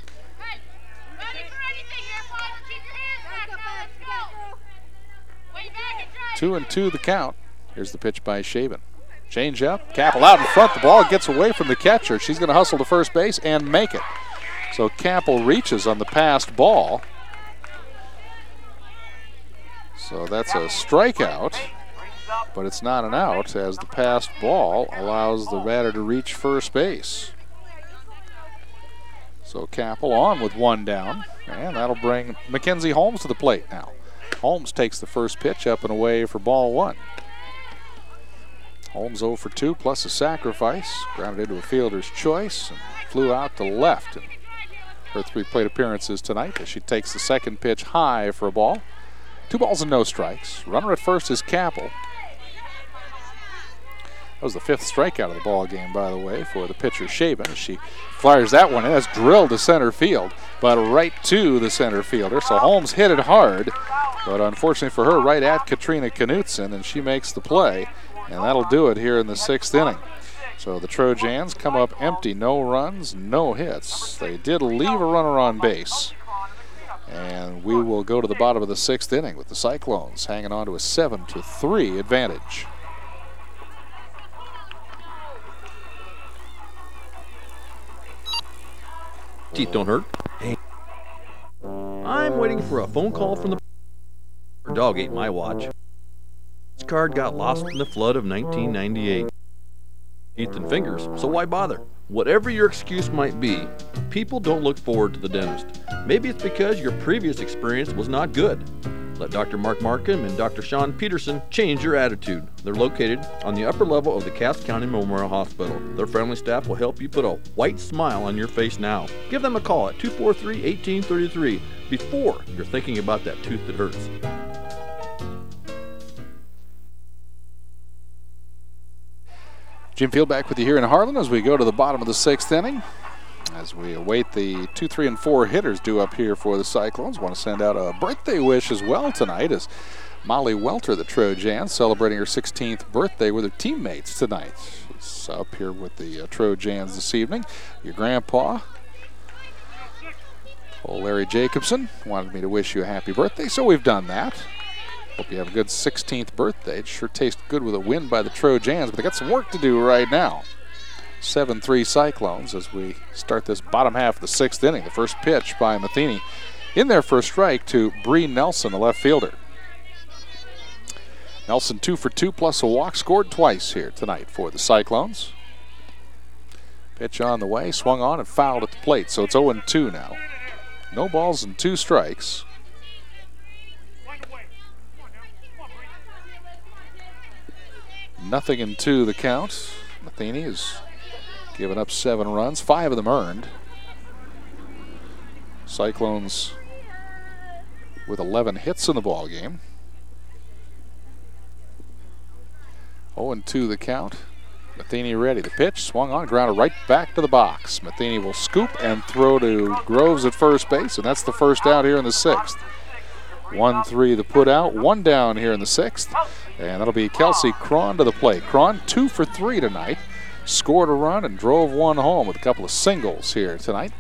2-2 the count. Here's the pitch by Shaven. Change up. Capel out in front. The ball gets away from the catcher. She's going to hustle to first base and make it. So Capel reaches on the passed ball. So that's a strikeout, but it's not an out as the passed ball allows the batter to reach first base. So Capel on with 1 down, and that'll bring Mackenzie Holmes to the plate now. Holmes takes the first pitch up and away for ball 1. Holmes 0 for 2 plus a sacrifice, grounded into a fielder's choice and flew out to left in her 3 plate appearances tonight as she takes the second pitch high for a ball. 2 balls and no strikes. Runner at first is Capel. That was the 5th strikeout of the ball game, by the way, for the pitcher Shaven. She fires that one in. That's drilled to center field, but right to the center fielder. So Holmes hit it hard, but unfortunately for her, right at Katrina Knutson, and she makes the play, and that'll do it here in the 6th inning. So the Trojans come up empty, no runs, no hits. They did leave a runner on base. And we will go to the bottom of the 6th inning with the Cyclones hanging on to a 7-3 advantage. Teeth don't hurt. Hey. I'm waiting for a phone call from the... Our dog ate my watch. This card got lost in the flood of 1998. Teeth and fingers, so why bother? Whatever your excuse might be, people don't look forward to the dentist. Maybe it's because your previous experience was not good. Let Dr. Mark Markham and Dr. Sean Peterson change your attitude. They're located on the upper level of the Cass County Memorial Hospital. Their friendly staff will help you put a white smile on your face now. Give them a call at 243-1833 before you're thinking about that tooth that hurts. Jim Field back with you here in Harlan as we go to the bottom of the 6th inning. As we await the 2, 3, and 4 hitters due up here for the Cyclones, want to send out a birthday wish as well tonight as Molly Welter, the Trojan, celebrating her 16th birthday with her teammates tonight. She's up here with the Trojans this evening. Your grandpa, old Larry Jacobson, wanted me to wish you a happy birthday, so we've done that. Hope you have a good 16th birthday. It sure tastes good with a win by the Trojans, but they got some work to do right now. 7-3 Cyclones as we start this bottom half of the 6th inning. The first pitch by Matheny in there for a strike to Bree Nelson, the left fielder. Nelson 2 for 2 plus a walk, scored twice here tonight for the Cyclones. Pitch on the way, swung on and fouled at the plate, so it's 0-2 now. No balls and 2 strikes. Nothing in 2 the count. Matheny is given up 7 runs, 5 of them earned. Cyclones with 11 hits in the ball game. 0-2 the count. Matheny ready. The pitch swung on, grounded right back to the box. Matheny will scoop and throw to Groves at first base, and that's the first out here in the 6th. 1-3 the put out, 1 down here in the 6th, and that'll be Kelsey Cron to the plate. Cron 2 for 3 tonight. Scored a run and drove 1 home with a couple of singles here tonight.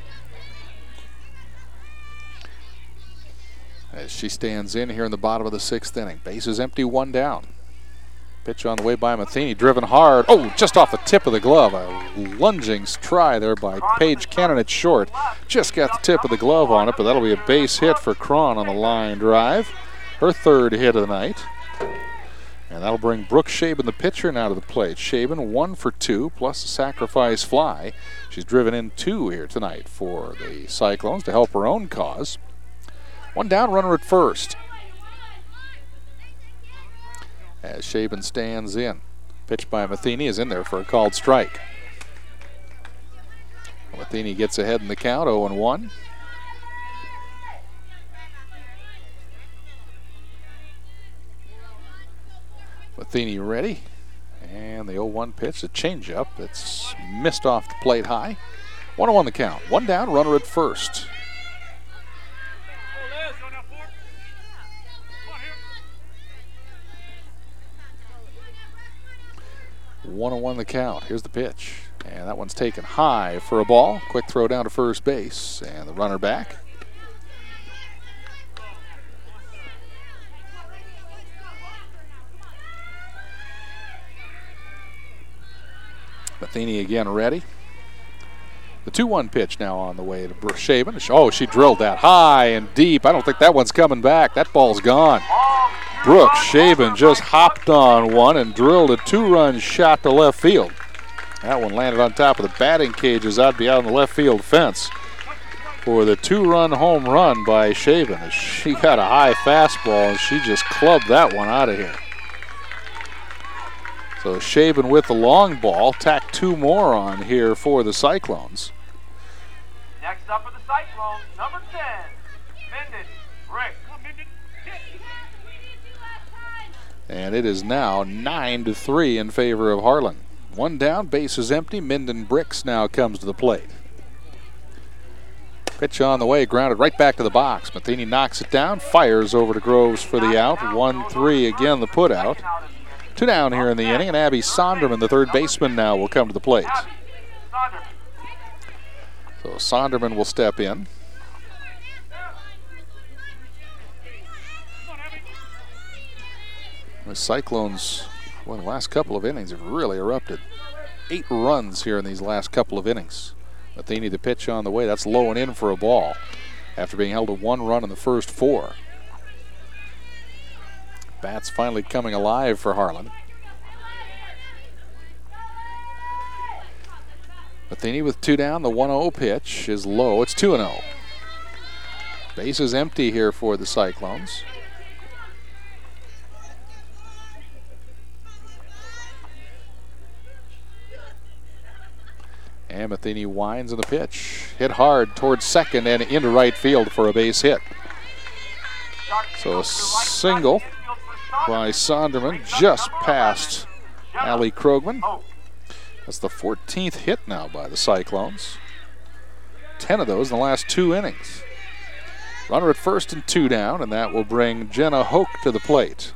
As she stands in here in the bottom of the 6th inning. Bases empty, 1 down. Pitch on the way by Matheny, driven hard. Oh, just off the tip of the glove. A lunging try there by Paige Cannon at short. Just got the tip of the glove on it, but that'll be a base hit for Cron on the line drive. Her 3rd hit of the night. And that'll bring Brooke Shaben, the pitcher, now to the plate. Shaben 1 for 2 plus a sacrifice fly. She's driven in 2 here tonight for the Cyclones to help her own cause. 1 down, runner at first. As Shaben stands in. Pitch by Matheny is in there for a called strike. Matheny gets ahead in the count, 0-1. Matheny ready, and the 0-1 pitch, a changeup that's missed off the plate high. 1-1 the count. 1 down, runner at first. One on 1 the count. Here's the pitch, and that one's taken high for a ball. Quick throw down to first base, and the runner back. Matheny again ready. The 2-1 pitch now on the way to Brooke Shaben. Oh, she drilled that high and deep. I don't think that one's coming back. That ball's gone. Brooke Shaben just hopped on one and drilled a 2-run shot to left field. That one landed on top of the batting cages. That'd be out on the left field fence for the 2-run home run by Shaben. She got a high fastball and she just clubbed that one out of here. So Shaben with the long ball, tack 2 more on here for the Cyclones. Next up for the Cyclones, number 10, Minden Brick. And it is now 9-3 in favor of Harlan. 1 down, base is empty. Minden Bricks now comes to the plate. Pitch on the way, grounded right back to the box. Matheny knocks it down, fires over to Groves for the out. 1-3 again, the put out. 2 down here in the inning, and Abby Sonderman, the third baseman, now will come to the plate. So Sonderman will step in. The Cyclones, well, the last couple of innings have really erupted. 8 runs here in these last couple of innings. Matheny the pitch on the way. That's low and in for a ball after being held to 1 run in the first 4. Bats finally coming alive for Harlan. Matheny with 2 down. The 1-0 pitch is low. It's 2-0. Base is empty here for the Cyclones. And Matheny winds in the pitch. Hit hard towards second and into right field for a base hit. So a single by Sonderman just past Allie Krogman. That's the 14th hit now by the Cyclones. 10 of those in the last 2 innings. Runner at first and 2 down, and that will bring Jenna Hoke to the plate.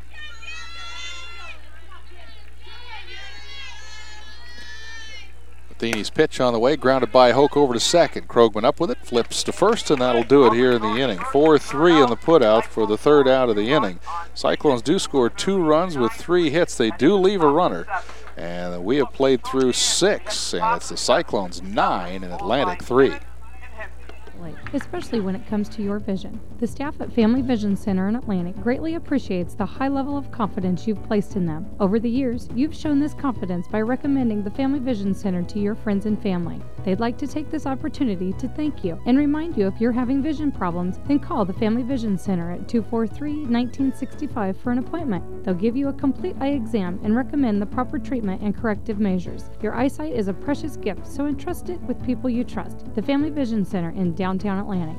Matheny's pitch on the way, grounded by Hoke over to second. Krogman up with it, flips to first, and that'll do it here in the inning. 4-3 in the putout for the 3rd out of the inning. Cyclones do score 2 runs with 3 hits. They do leave a runner, and we have played through 6, and it's the Cyclones 9 and Atlantic 3. Especially when it comes to your vision. The staff at Family Vision Center in Atlantic greatly appreciates the high level of confidence you've placed in them. Over the years, you've shown this confidence by recommending the Family Vision Center to your friends and family. They'd like to take this opportunity to thank you and remind you if you're having vision problems, then call the Family Vision Center at 243-1965 for an appointment. They'll give you a complete eye exam and recommend the proper treatment and corrective measures. Your eyesight is a precious gift, so entrust it with people you trust. The Family Vision Center in downtown Atlantic.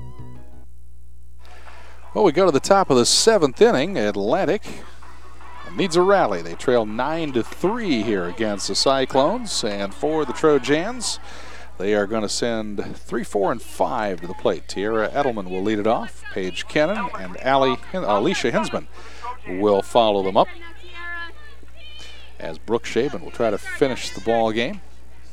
Well, we go to the top of the 7th inning. Atlantic needs a rally. They trail 9-3 here against the Cyclones, and for the Trojans, they are going to send 3, 4, and 5 to the plate. Tierra Edelman will lead it off. Paige Kennan and Alicia Hinsman will follow them up, as Brooke Shaben will try to finish the ball game.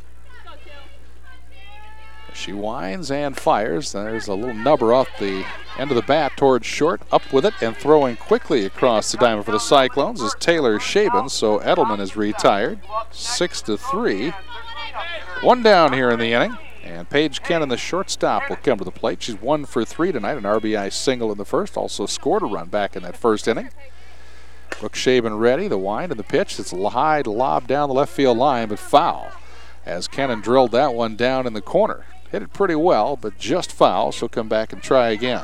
She winds and fires. There's a little nubber off the end of the bat towards short. Up with it and throwing quickly across the diamond for the Cyclones is Taylor Shaben. So Edelman is retired. 6-3. 1 down here in the inning. And Paige Kennan, the shortstop, will come to the plate. She's 1 for 3 tonight. An RBI single in the first. Also scored a run back in that first inning. Brooke Shaben ready. The wind and the pitch. It's a high lob down the left field line, but foul, as Kennan drilled that one down in the corner. Hit it pretty well, but just foul. She'll come back and try again.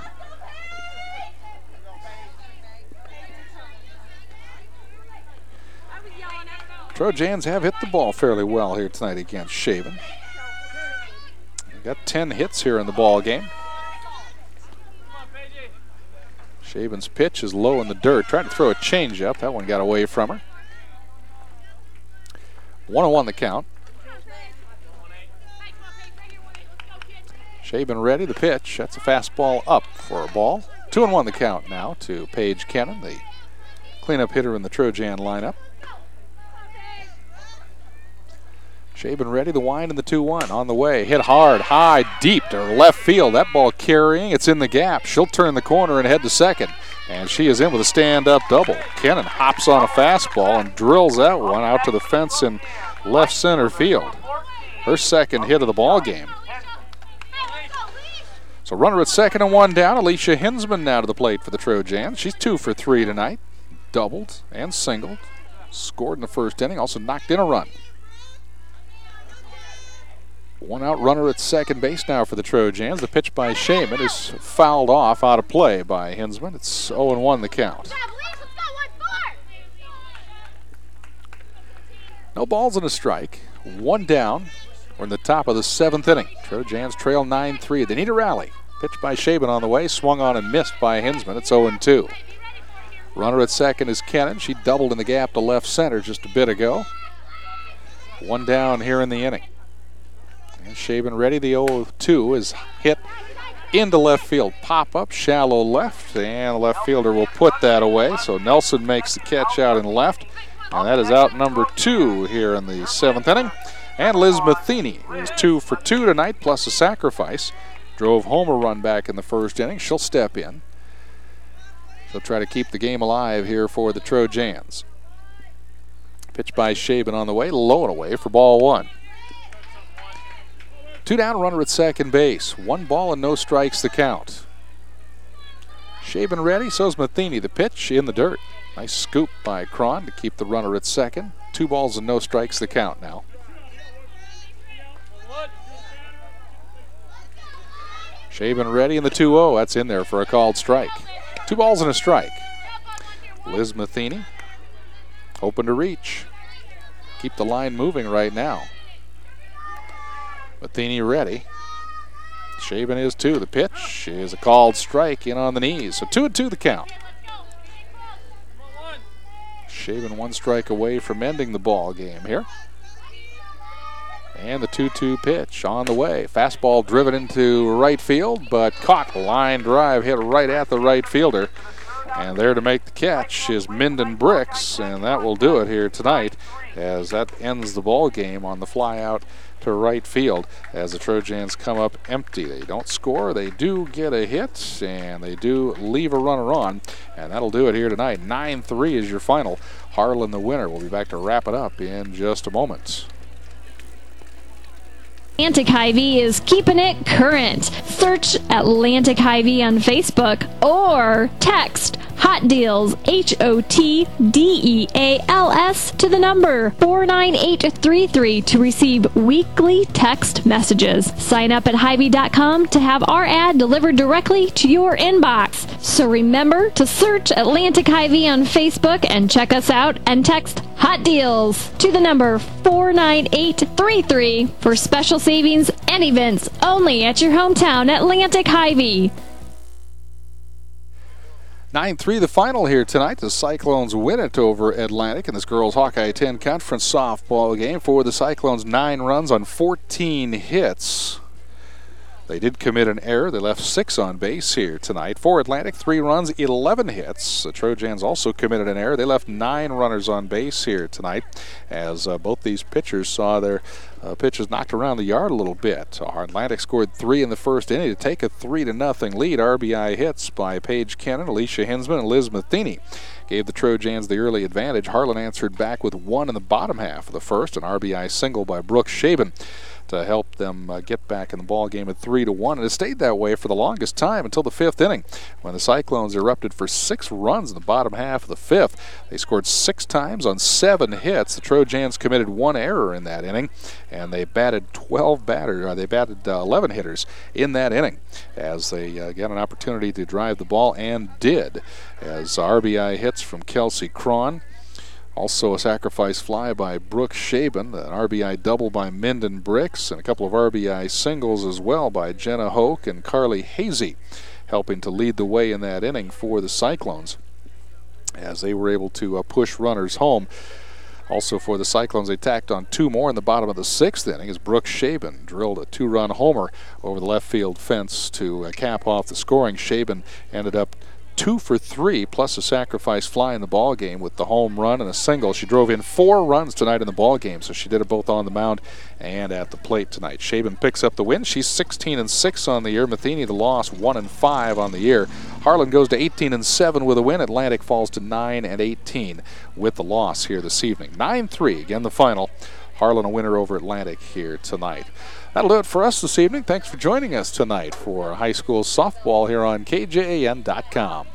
Trojans have hit the ball fairly well here tonight against Shaben. They've got 10 hits here in the ball game. Shaben's pitch is low in the dirt. Trying to throw a changeup. That one got away from her. 1-1 the count. Shaben ready, the pitch. That's a fastball up for a ball. 2-1 the count now to Paige Kennan, the cleanup hitter in the Trojan lineup. Shaben ready, the wind and the 2-1 on the way. Hit hard, high, deep to left field. That ball carrying, it's in the gap. She'll turn the corner and head to second. And she is in with a stand-up double. Kennan hops on a fastball and drills that one out to the fence in left center field. Her second hit of the ball game. So runner at second and 1 down. Alicia Hinsman now to the plate for the Trojans. She's 2 for 3 tonight. Doubled and singled. Scored in the first inning. Also knocked in a run. 1 out runner at second base now for the Trojans. The pitch by Shaben is fouled off out of play by Hinsman. It's 0-1 the count. No balls and a strike. 1 down. We're in the top of the 7th inning. Trojans trail 9-3. They need a rally. Pitch by Shaben on the way. Swung on and missed by Hinsman. It's 0-2. Runner at second is Kennan. She doubled in the gap to left center just a bit ago. 1 down here in the inning. And Shaben ready. The 0-2 is hit into left field. Pop up, shallow left. And the left fielder will put that away. So Nelson makes the catch out in left. And that is out number 2 here in the 7th inning. And Liz Matheny is 2 for 2 tonight, plus a sacrifice. Drove home a run back in the first inning. She'll step in. She'll try to keep the game alive here for the Trojans. Pitch by Shaben on the way, low and away for ball 1. 2 down, runner at second base. 1 ball and no strikes the count. Shaben ready, so's Matheny. The pitch in the dirt. Nice scoop by Cron to keep the runner at second. 2 balls and no strikes the count now. Shaben ready in the 2-0. That's in there for a called strike. 2 balls and a strike. Liz Matheny hoping to reach. Keep the line moving right now. Matheny ready. Shaben is too. The pitch is a called strike in on the knees. So 2-2 the count. Shaben 1 strike away from ending the ball game here. And the 2-2 pitch on the way. Fastball driven into right field, but caught. Line drive hit right at the right fielder. And there to make the catch is Minden Bricks, and that will do it here tonight as that ends the ball game on the fly out to right field as the Trojans come up empty. They don't score, they do get a hit, and they do leave a runner on, and that'll do it here tonight. 9-3 is your final. Harlan the winner. We'll be back to wrap it up in just a moment. Atlantic Hy-Vee is keeping it current. Search Atlantic Hy-Vee on Facebook or text HOT DEALS, HOTDEALS, to the number 49833 to receive weekly text messages. Sign up at Hy-Vee.com to have our ad delivered directly to your inbox. So remember to search Atlantic Hy-Vee on Facebook and check us out and text HOT DEALS to the number 49833 for special savings and events only at your hometown Atlantic Hy-Vee. 9-3 the final here tonight. The Cyclones win it over Atlantic in this girls Hawkeye 10 conference softball game. For the Cyclones, 9 runs on 14 hits. They did commit an error. They left 6 on base here tonight. For Atlantic, 3 runs, 11 hits. The Trojans also committed an error. They left 9 runners on base here tonight as both these pitchers saw their pitches knocked around the yard a little bit. Atlantic scored 3 in the first inning to take a 3-0 lead. RBI hits by Paige Kennan, Alicia Hinsman, and Liz Matheny gave the Trojans the early advantage. Harlan answered back with 1 in the bottom half of the first, an RBI single by Brooke Shaben to help them get back in the ball game at 3-1, and it stayed that way for the longest time until the 5th inning when the Cyclones erupted for 6 runs in the bottom half of the 5th. They scored 6 times on 7 hits. The Trojans committed 1 error in that inning, and they batted 11 hitters in that inning as they got an opportunity to drive the ball and did, as RBI hits from Kelsey Cron. Also a sacrifice fly by Brooke Shaben, an RBI double by Minden Bricks, and a couple of RBI singles as well by Jenna Hoke and Carly Hazy, helping to lead the way in that inning for the Cyclones as they were able to push runners home. Also for the Cyclones, they tacked on 2 more in the bottom of the 6th inning as Brooke Shaben drilled a 2-run homer over the left field fence to cap off the scoring. Shaben ended up 2 for 3 plus a sacrifice fly in the ball game with the home run and a single. She drove in 4 runs tonight in the ball game, so she did it both on the mound and at the plate tonight. Shaben picks up the win. She's 16-6 on the year. Matheny the loss, 1-5 on the year. Harlan goes to 18-7 with a win. Atlantic falls to 9-18 with the loss here this evening. 9-3 again the final. Harlan a winner over Atlantic here tonight. That'll do it for us this evening. Thanks for joining us tonight for high school softball here on KJAN.com.